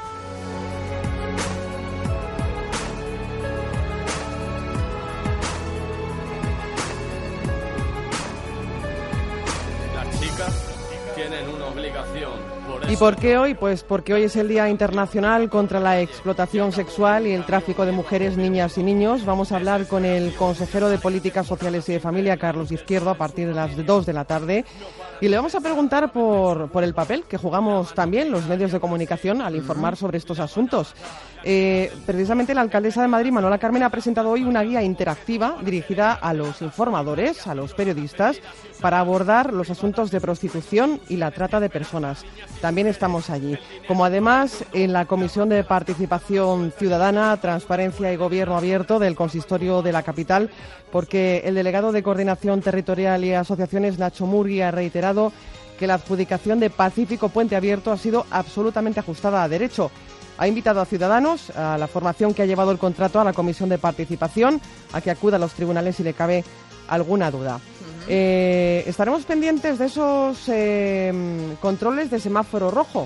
¿Y por qué hoy? Pues porque hoy es el Día Internacional contra la Explotación Sexual y el Tráfico de Mujeres, Niñas y Niños. Vamos a hablar con el consejero de Políticas Sociales y de Familia, Carlos Izquierdo, a partir de las 2 de la tarde. Y le vamos a preguntar por el papel que jugamos también los medios de comunicación al informar sobre estos asuntos. Precisamente la alcaldesa de Madrid, Manuela Carmen, ha presentado hoy una guía interactiva dirigida a los informadores, a los periodistas, para abordar los asuntos de prostitución y la trata de personas. También estamos allí. Como además en la Comisión de Participación Ciudadana, Transparencia y Gobierno Abierto del Consistorio de la Capital, porque el delegado de Coordinación Territorial y Asociaciones, Nacho Murgui, ha reiterado que la adjudicación de Pacífico Puente Abierto ha sido absolutamente ajustada a derecho. Ha invitado a ciudadanos, a la formación que ha llevado el contrato a la Comisión de Participación, a que acuda a los tribunales si le cabe alguna duda. Estaremos pendientes de esos controles de semáforo rojo.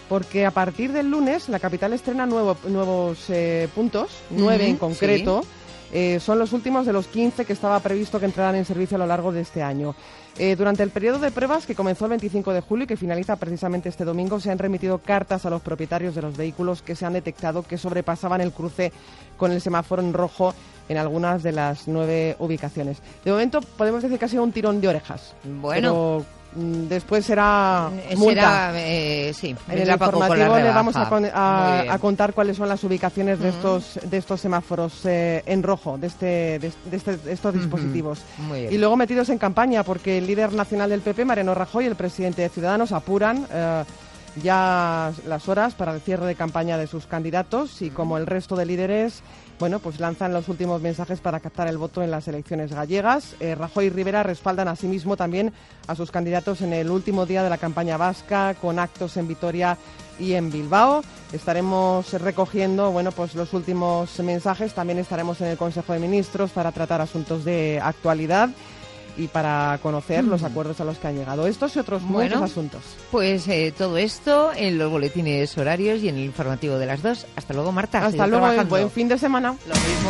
porque a partir del lunes la capital estrena nuevos puntos, 9 en concreto. Sí. Son los últimos de los 15 que estaba previsto que entraran en servicio a lo largo de este año. Durante el periodo de pruebas, que comenzó el 25 de julio y que finaliza precisamente este domingo, se han remitido cartas a los propietarios de los vehículos que se han detectado que sobrepasaban el cruce con el semáforo en rojo en algunas de las 9 ubicaciones. De momento podemos decir que ha sido un tirón de orejas. Bueno. Pero después será multa. Sí, en el informativo le vamos a contar cuáles son las ubicaciones de estos semáforos en rojo, de estos dispositivos. Muy bien. Y luego metidos en campaña, porque el líder nacional del PP, Mariano Rajoy, y el presidente de Ciudadanos apuran ya las horas para el cierre de campaña de sus candidatos y, como el resto de líderes, bueno, pues lanzan los últimos mensajes para captar el voto en las elecciones gallegas. Rajoy y Rivera respaldan asimismo también a sus candidatos en el último día de la campaña vasca, con actos en Vitoria y en Bilbao. Estaremos recogiendo, bueno, pues los últimos mensajes. También estaremos en el Consejo de Ministros para tratar asuntos de actualidad y para conocer los acuerdos a los que han llegado estos y otros muchos asuntos. Pues todo esto en los boletines horarios y en el informativo de las 2. Hasta luego, Marta. Hasta luego, buen fin de semana. Lo mismo.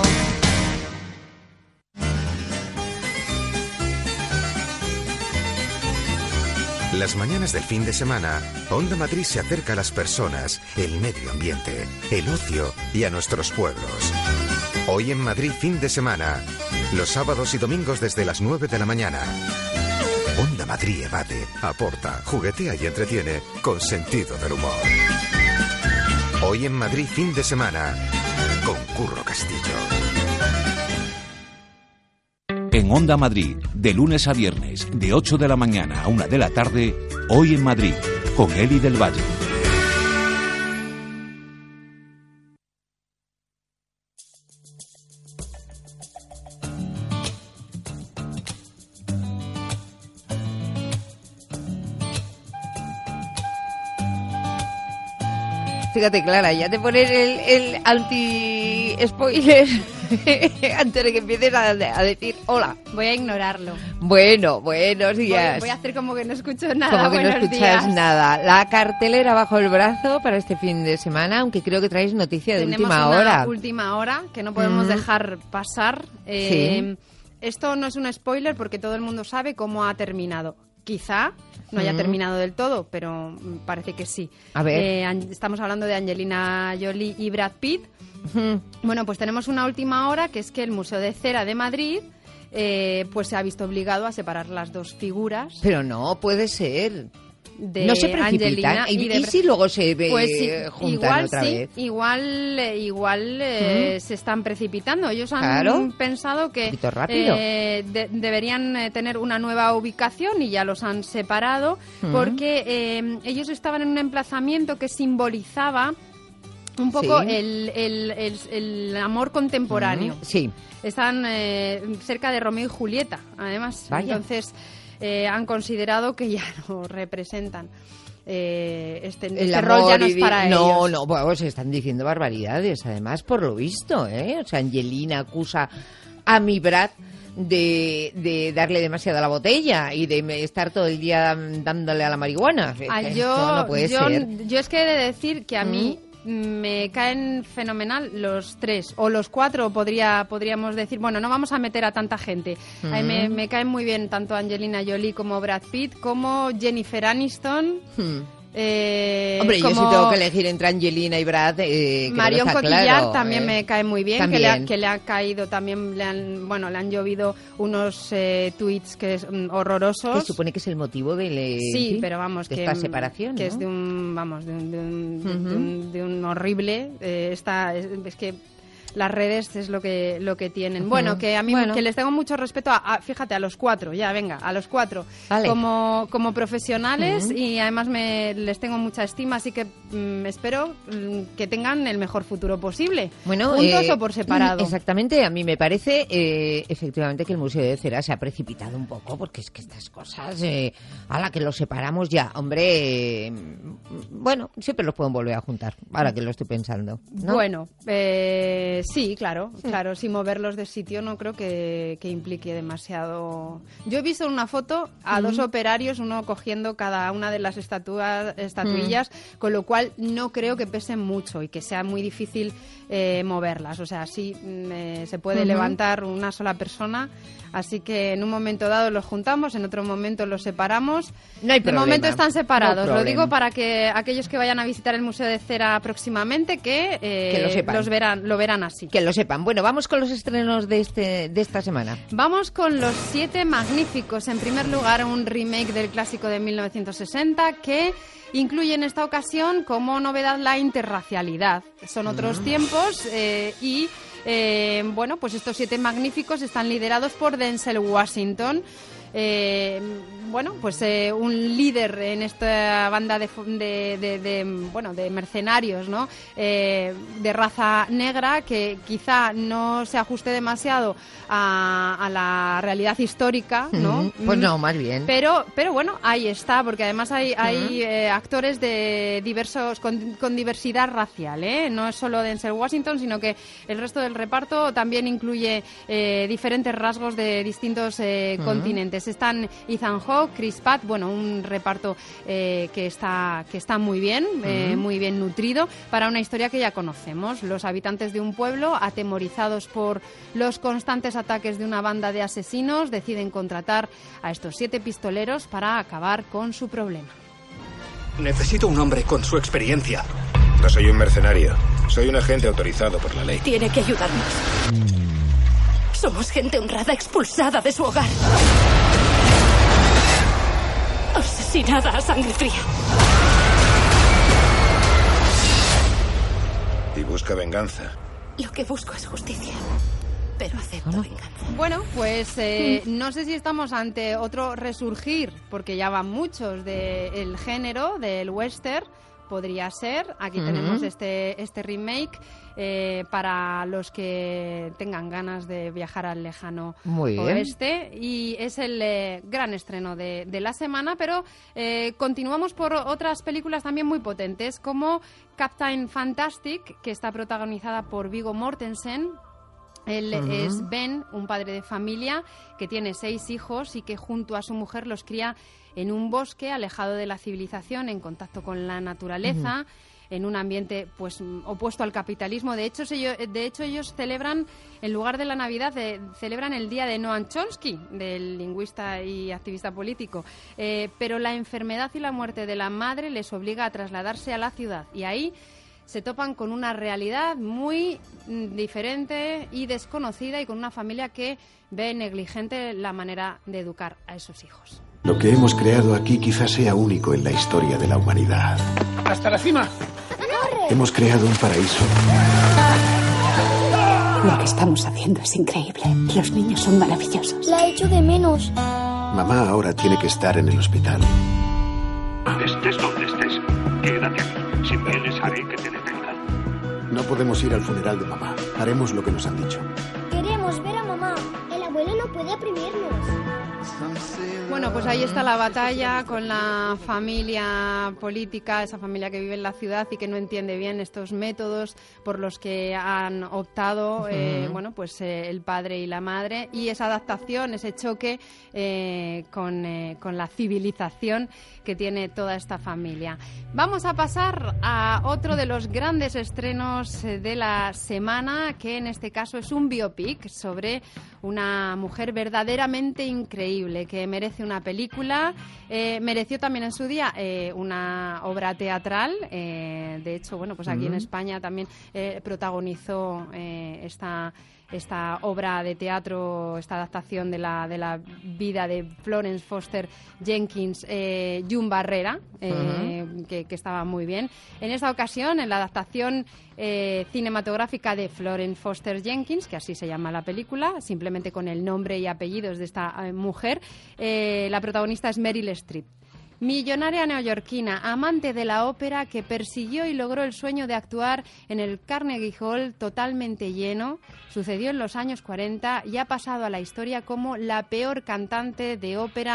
Las mañanas del fin de semana, Onda Madrid se acerca a las personas, el medio ambiente, el ocio y a nuestros pueblos. Hoy en Madrid, fin de semana. Los sábados y domingos desde las 9 de la mañana. Onda Madrid evade, aporta, juguetea y entretiene con sentido del humor. Hoy en Madrid, fin de semana, con Curro Castillo. En Onda Madrid, de lunes a viernes, de 8 de la mañana a 1 de la tarde, Hoy en Madrid, con Eli del Valle. Fíjate, Clara, ya te pones el anti-spoiler antes de que empieces a decir hola. Voy a ignorarlo. Bueno, buenos días. Voy a hacer como que no escucho nada. Como que no escuchas días. Nada. La cartelera bajo el brazo para este fin de semana, aunque creo que traéis noticia de última hora. Tenemos una última hora que no podemos dejar pasar. Sí. Esto no es un spoiler porque todo el mundo sabe cómo ha terminado. Quizá no haya terminado del todo, pero parece que sí. A ver. Estamos hablando de Angelina Jolie y Brad Pitt. Bueno, pues tenemos una última hora, que es que el Museo de Cera de Madrid pues se ha visto obligado a separar las dos figuras. Pero no puede ser. No se precipitan. ¿Y si luego se pues juntan igual otra sí, vez? Igual se están precipitando. Ellos han pensado que deberían tener una nueva ubicación y ya los han separado porque ellos estaban en un emplazamiento que simbolizaba un poco el amor contemporáneo. Sí. Están cerca de Romeo y Julieta, además. Vaya. Entonces han considerado que ya no representan este rol, ya no es para ellos. No, pues están diciendo barbaridades, además, por lo visto, ¿eh? O sea, Angelina acusa a mi Brad de darle demasiado a la botella y de estar todo el día dándole a la marihuana. Esto no puede ser. Yo es que he de decir que a mí me caen fenomenal los tres, o los cuatro podríamos decir. Bueno, no vamos a meter a tanta gente. A mí me caen muy bien tanto Angelina Jolie como Brad Pitt, como Jennifer Aniston. Hombre, yo sí tengo que elegir entre Angelina y Brad. Marion Cotillard claro, también me cae muy bien, que le ha caído también, le han llovido unos tweets que es horrorosos. Que supone que es el motivo de pero vamos, de esta separación, que ¿no? es de un horrible. Es que las redes es lo que tienen. Bueno, que a mí que les tengo mucho respeto fíjate, a los cuatro, a los cuatro. Vale. Como profesionales y además les tengo mucha estima, así que espero que tengan el mejor futuro posible. Bueno, juntos o por separado. Exactamente, a mí me parece efectivamente que el Museo de Cera se ha precipitado un poco, porque es que estas cosas, a la que los separamos ya, hombre, bueno, siempre los pueden volver a juntar, ahora que lo estoy pensando, ¿no? Bueno, Sí, claro, si moverlos de sitio no creo que implique demasiado. Yo he visto en una foto a dos operarios, uno cogiendo cada una de las estatuillas, con lo cual no creo que pesen mucho y que sea muy difícil moverlas. O sea, sí se puede levantar una sola persona, así que en un momento dado los juntamos, en otro momento los separamos. No hay problema. De momento están separados. Lo digo para que aquellos que vayan a visitar el Museo de Cera próximamente que lo sepan. Lo verán así. Que lo sepan. Bueno, vamos con los estrenos de esta semana. Vamos con Los Siete Magníficos. En primer lugar, un remake del clásico de 1960 que incluye en esta ocasión como novedad la interracialidad. Son otros tiempos y bueno, pues estos Siete Magníficos están liderados por Denzel Washington. Bueno, pues un líder en esta banda de mercenarios, ¿no? De raza negra que quizá no se ajuste demasiado a la realidad histórica, ¿no? Pues no, más bien. Pero bueno, ahí está, porque además hay actores de diversos con diversidad racial, ¿eh? No es solo Denzel Washington, sino que el resto del reparto también incluye diferentes rasgos de distintos continentes. Están Ethan Hawke, Chris Pratt, bueno, un reparto que está muy bien nutrido para una historia que ya conocemos. Los habitantes de un pueblo, atemorizados por los constantes ataques de una banda de asesinos, deciden contratar a estos 7 pistoleros para acabar con su problema. Necesito un hombre con su experiencia. No soy un mercenario, soy un agente autorizado por la ley. Tiene que ayudarnos. Somos gente honrada expulsada de su hogar. Asesinada a sangre fría. Y busca venganza. Lo que busco es justicia, pero acepto venganza. Bueno, pues no sé si estamos ante otro resurgir, porque ya van muchos del género, del western. Podría ser. Aquí tenemos este remake para los que tengan ganas de viajar al lejano oeste. Y es el gran estreno de la semana, pero continuamos por otras películas también muy potentes, como Captain Fantastic, que está protagonizada por Viggo Mortensen. Él es Ben, un padre de familia que tiene 6 hijos y que junto a su mujer los cría en un bosque alejado de la civilización, en contacto con la naturaleza, en un ambiente pues opuesto al capitalismo. De hecho ellos celebran, en lugar de la Navidad, celebran el día de Noam Chomsky, del lingüista y activista político. Pero la enfermedad y la muerte de la madre les obliga a trasladarse a la ciudad, y ahí se topan con una realidad muy diferente y desconocida, y con una familia que ve negligente la manera de educar a esos hijos. Lo que hemos creado aquí quizás sea único en la historia de la humanidad. ¡Hasta la cima! Hemos creado un paraíso. Lo que estamos haciendo es increíble. Los niños son maravillosos. La echo de menos. Mamá ahora tiene que estar en el hospital. Estés donde estés, quédate aquí. Si vienes, haré que te detengan. No podemos ir al funeral de mamá. Haremos lo que nos han dicho. Queremos ver a mamá. El abuelo no puede oprimirnos. Bueno, pues ahí está la batalla con la familia política, esa familia que vive en la ciudad y que no entiende bien estos métodos por los que han optado el padre y la madre, y esa adaptación, ese choque con la civilización que tiene toda esta familia. Vamos a pasar a otro de los grandes estrenos de la semana, que en este caso es un biopic sobre una mujer verdaderamente increíble que merece una película. Mereció también en su día una obra teatral. De hecho, bueno, pues aquí en España también protagonizó esta obra de teatro, esta adaptación de la vida de Florence Foster Jenkins, June Barrera, que estaba muy bien. En esta ocasión, en la adaptación cinematográfica de Florence Foster Jenkins, que así se llama la película, simplemente con el nombre y apellidos de esta mujer, la protagonista es Meryl Streep. Millonaria neoyorquina, amante de la ópera, que persiguió y logró el sueño de actuar en el Carnegie Hall totalmente lleno. Sucedió en los años 40 y ha pasado a la historia como la peor cantante de ópera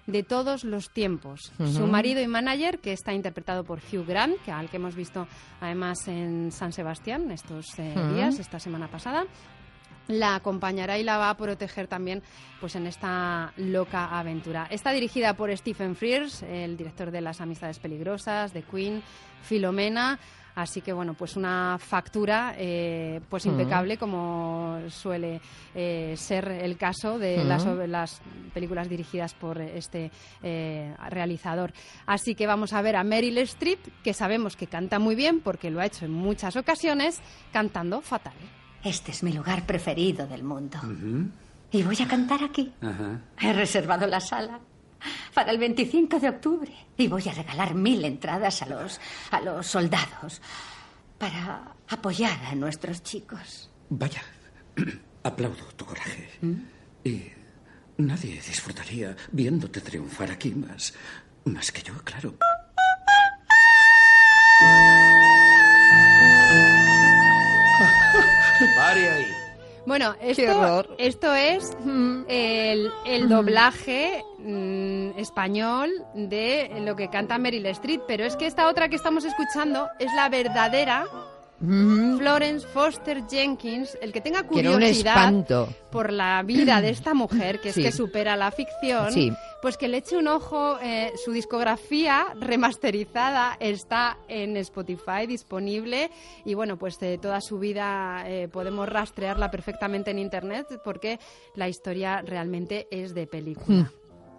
de todos los tiempos. Su marido y manager, que está interpretado por Hugh Grant, al que hemos visto además en San Sebastián estos días, esta semana pasada, la acompañará y la va a proteger también pues en esta loca aventura. Está dirigida por Stephen Frears, el director de Las Amistades Peligrosas, de Queen, Filomena. Así que, bueno, pues una factura pues impecable, como suele ser el caso de las películas dirigidas por este realizador. Así que vamos a ver a Meryl Streep, que sabemos que canta muy bien porque lo ha hecho en muchas ocasiones, cantando fatal. Este es mi lugar preferido del mundo. Y voy a cantar aquí. He reservado la sala para el 25 de octubre y voy a regalar 1000 entradas a los soldados para apoyar a nuestros chicos. Vaya, aplaudo tu coraje. Y nadie disfrutaría viéndote triunfar aquí más que yo, claro. Pare ahí. Bueno, esto es el doblaje español de lo que canta Meryl Streep, pero es que esta otra que estamos escuchando es la verdadera Florence Foster Jenkins. El que tenga curiosidad por la vida de esta mujer, que es que supera la ficción, pues que le eche un ojo. Su discografía remasterizada está en Spotify disponible, y bueno, pues toda su vida podemos rastrearla perfectamente en internet, porque la historia realmente es de película.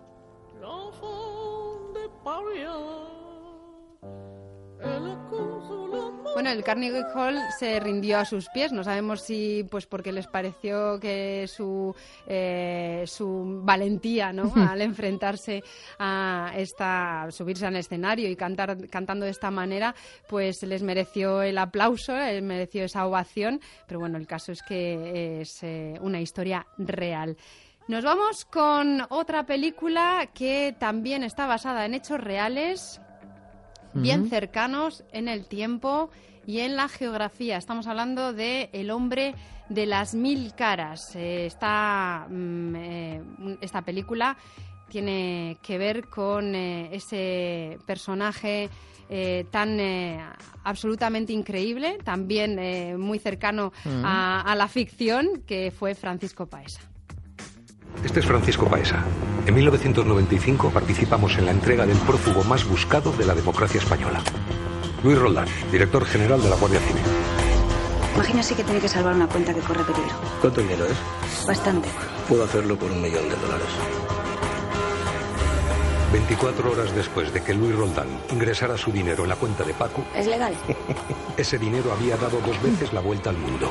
Bueno, el Carnegie Hall se rindió a sus pies. No sabemos si pues porque les pareció que su valentía, ¿no?, al enfrentarse a subirse al escenario y cantando de esta manera, pues les mereció el aplauso, les mereció esa ovación. Pero bueno, el caso es que es una historia real. Nos vamos con otra película que también está basada en hechos reales, bien cercanos en el tiempo y en la geografía. Estamos hablando de El hombre de las 1000 caras. Esta película tiene que ver con ese personaje tan absolutamente increíble, también muy cercano a la ficción, que fue Francisco Paesa. Este es Francisco Paesa. En 1995 participamos en la entrega del prófugo más buscado de la democracia española. Luis Roldán, director general de la Guardia Civil. Imagínese que tiene que salvar una cuenta que corre peligro. ¿Cuánto dinero es? Bastante. Puedo hacerlo por $1 millón. 24 horas después de que Luis Roldán ingresara su dinero en la cuenta de Paco... ¿Es legal? Ese dinero había dado 2 veces la vuelta al mundo.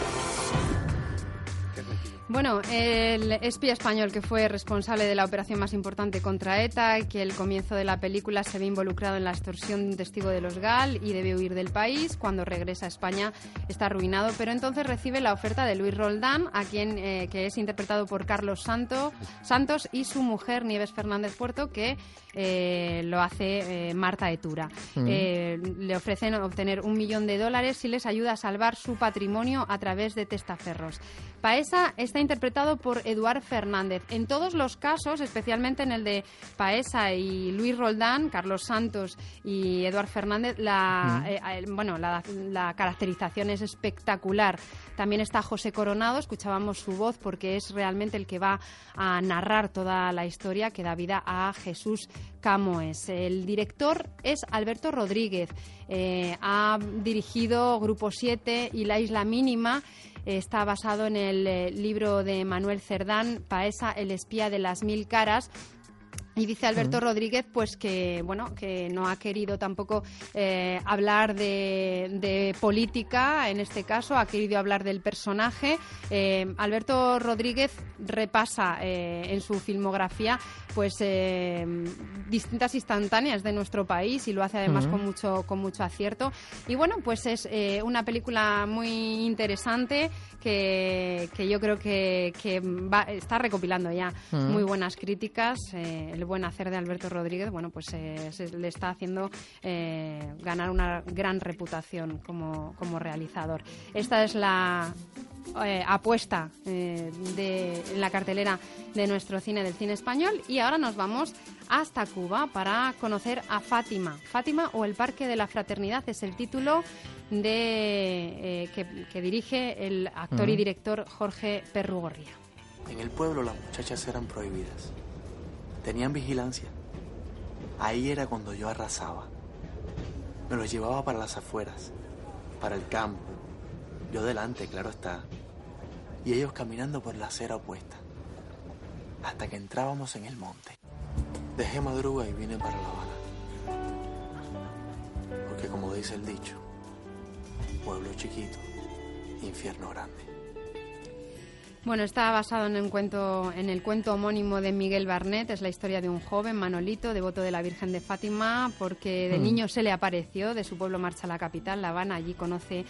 Bueno, el espía español que fue responsable de la operación más importante contra ETA, que al comienzo de la película se ve involucrado en la extorsión de un testigo de los GAL y debe huir del país. Cuando regresa a España está arruinado, pero entonces recibe la oferta de Luis Roldán, a quien que es interpretado por Carlos Santos, y su mujer Nieves Fernández Puerto, que lo hace Marta Etura. Le ofrecen obtener $1 millón si les ayuda a salvar su patrimonio a través de testaferros. Paesa está interpretado por Eduard Fernández. En todos los casos, especialmente en el de Paesa y Luis Roldán, Carlos Santos y Eduard Fernández, la caracterización es espectacular. También está José Coronado, escuchábamos su voz porque es realmente el que va a narrar toda la historia que da vida a Jesús Camoes. El director es Alberto Rodríguez. Ha dirigido Grupo 7 y La Isla Mínima. Está basado en el libro de Manuel Cerdán, Paesa, el espía de las 1000 caras. Y dice Alberto Rodríguez pues que no ha querido tampoco hablar de política, en este caso ha querido hablar del personaje. Alberto Rodríguez repasa en su filmografía pues distintas instantáneas de nuestro país, y lo hace además con mucho acierto. Y bueno, pues es una película muy interesante que yo creo que está recopilando ya muy buenas críticas. el buen hacer de Alberto Rodríguez, bueno, pues se le está haciendo ganar una gran reputación como realizador. Esta es la apuesta en la cartelera de nuestro cine, del cine español, y ahora nos vamos hasta Cuba para conocer a Fátima. Fátima o el Parque de la Fraternidad es el título de que dirige el actor y director Jorge Perrugorría. En el pueblo las muchachas eran prohibidas. Tenían vigilancia. Ahí era cuando yo arrasaba. Me los llevaba para las afueras, para el campo. Yo delante, claro está. Y ellos caminando por la acera opuesta. Hasta que entrábamos en el monte. Dejé Madruga y vine para La Habana. Porque como dice el dicho, pueblo chiquito, infierno grande. Bueno, está basado en el cuento homónimo de Miguel Barnet. Es la historia de un joven, Manolito, devoto de la Virgen de Fátima, porque de niño se le apareció. De su pueblo marcha a la capital, La Habana. Allí conoce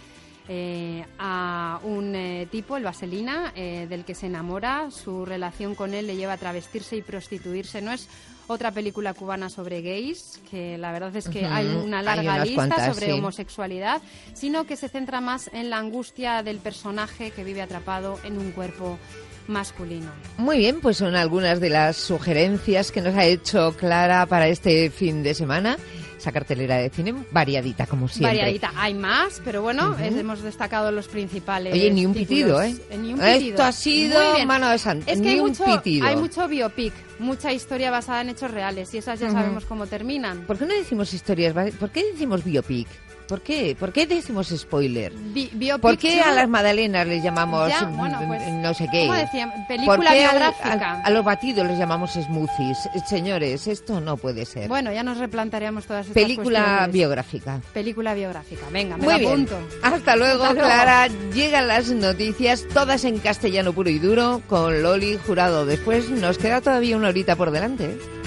a un tipo, el Vaselina, del que se enamora. Su relación con él le lleva a travestirse y prostituirse. No es otra película cubana sobre gays, que la verdad es que hay una larga lista sobre homosexualidad, sino que se centra más en la angustia del personaje que vive atrapado en un cuerpo masculino. Muy bien, pues son algunas de las sugerencias que nos ha hecho Clara para este fin de semana. Esa cartelera de cine variadita, como siempre. Variadita. Hay más, pero bueno, hemos destacado los principales. Oye, ni un pitido, Ni un pitido. Esto ha sido mano de santo. Es que ni un pitido. Hay mucho biopic, mucha historia basada en hechos reales, y esas ya sabemos cómo terminan. ¿Por qué no decimos historias? ¿Por qué decimos biopic? ¿Por qué decimos spoiler? Biopic, ¿Por qué a las magdalenas les llamamos no sé qué? ¿Cómo decían? Película biográfica. A los batidos les llamamos smoothies. Señores, esto no puede ser. Bueno, ya nos replantearíamos todas estas Película biográfica. Película biográfica. Venga, me Muy la bien. apunto. Hasta luego, Clara. Llegan las noticias, todas en castellano puro y duro, con Loli Jurado. Después nos queda todavía una horita por delante, ¿eh?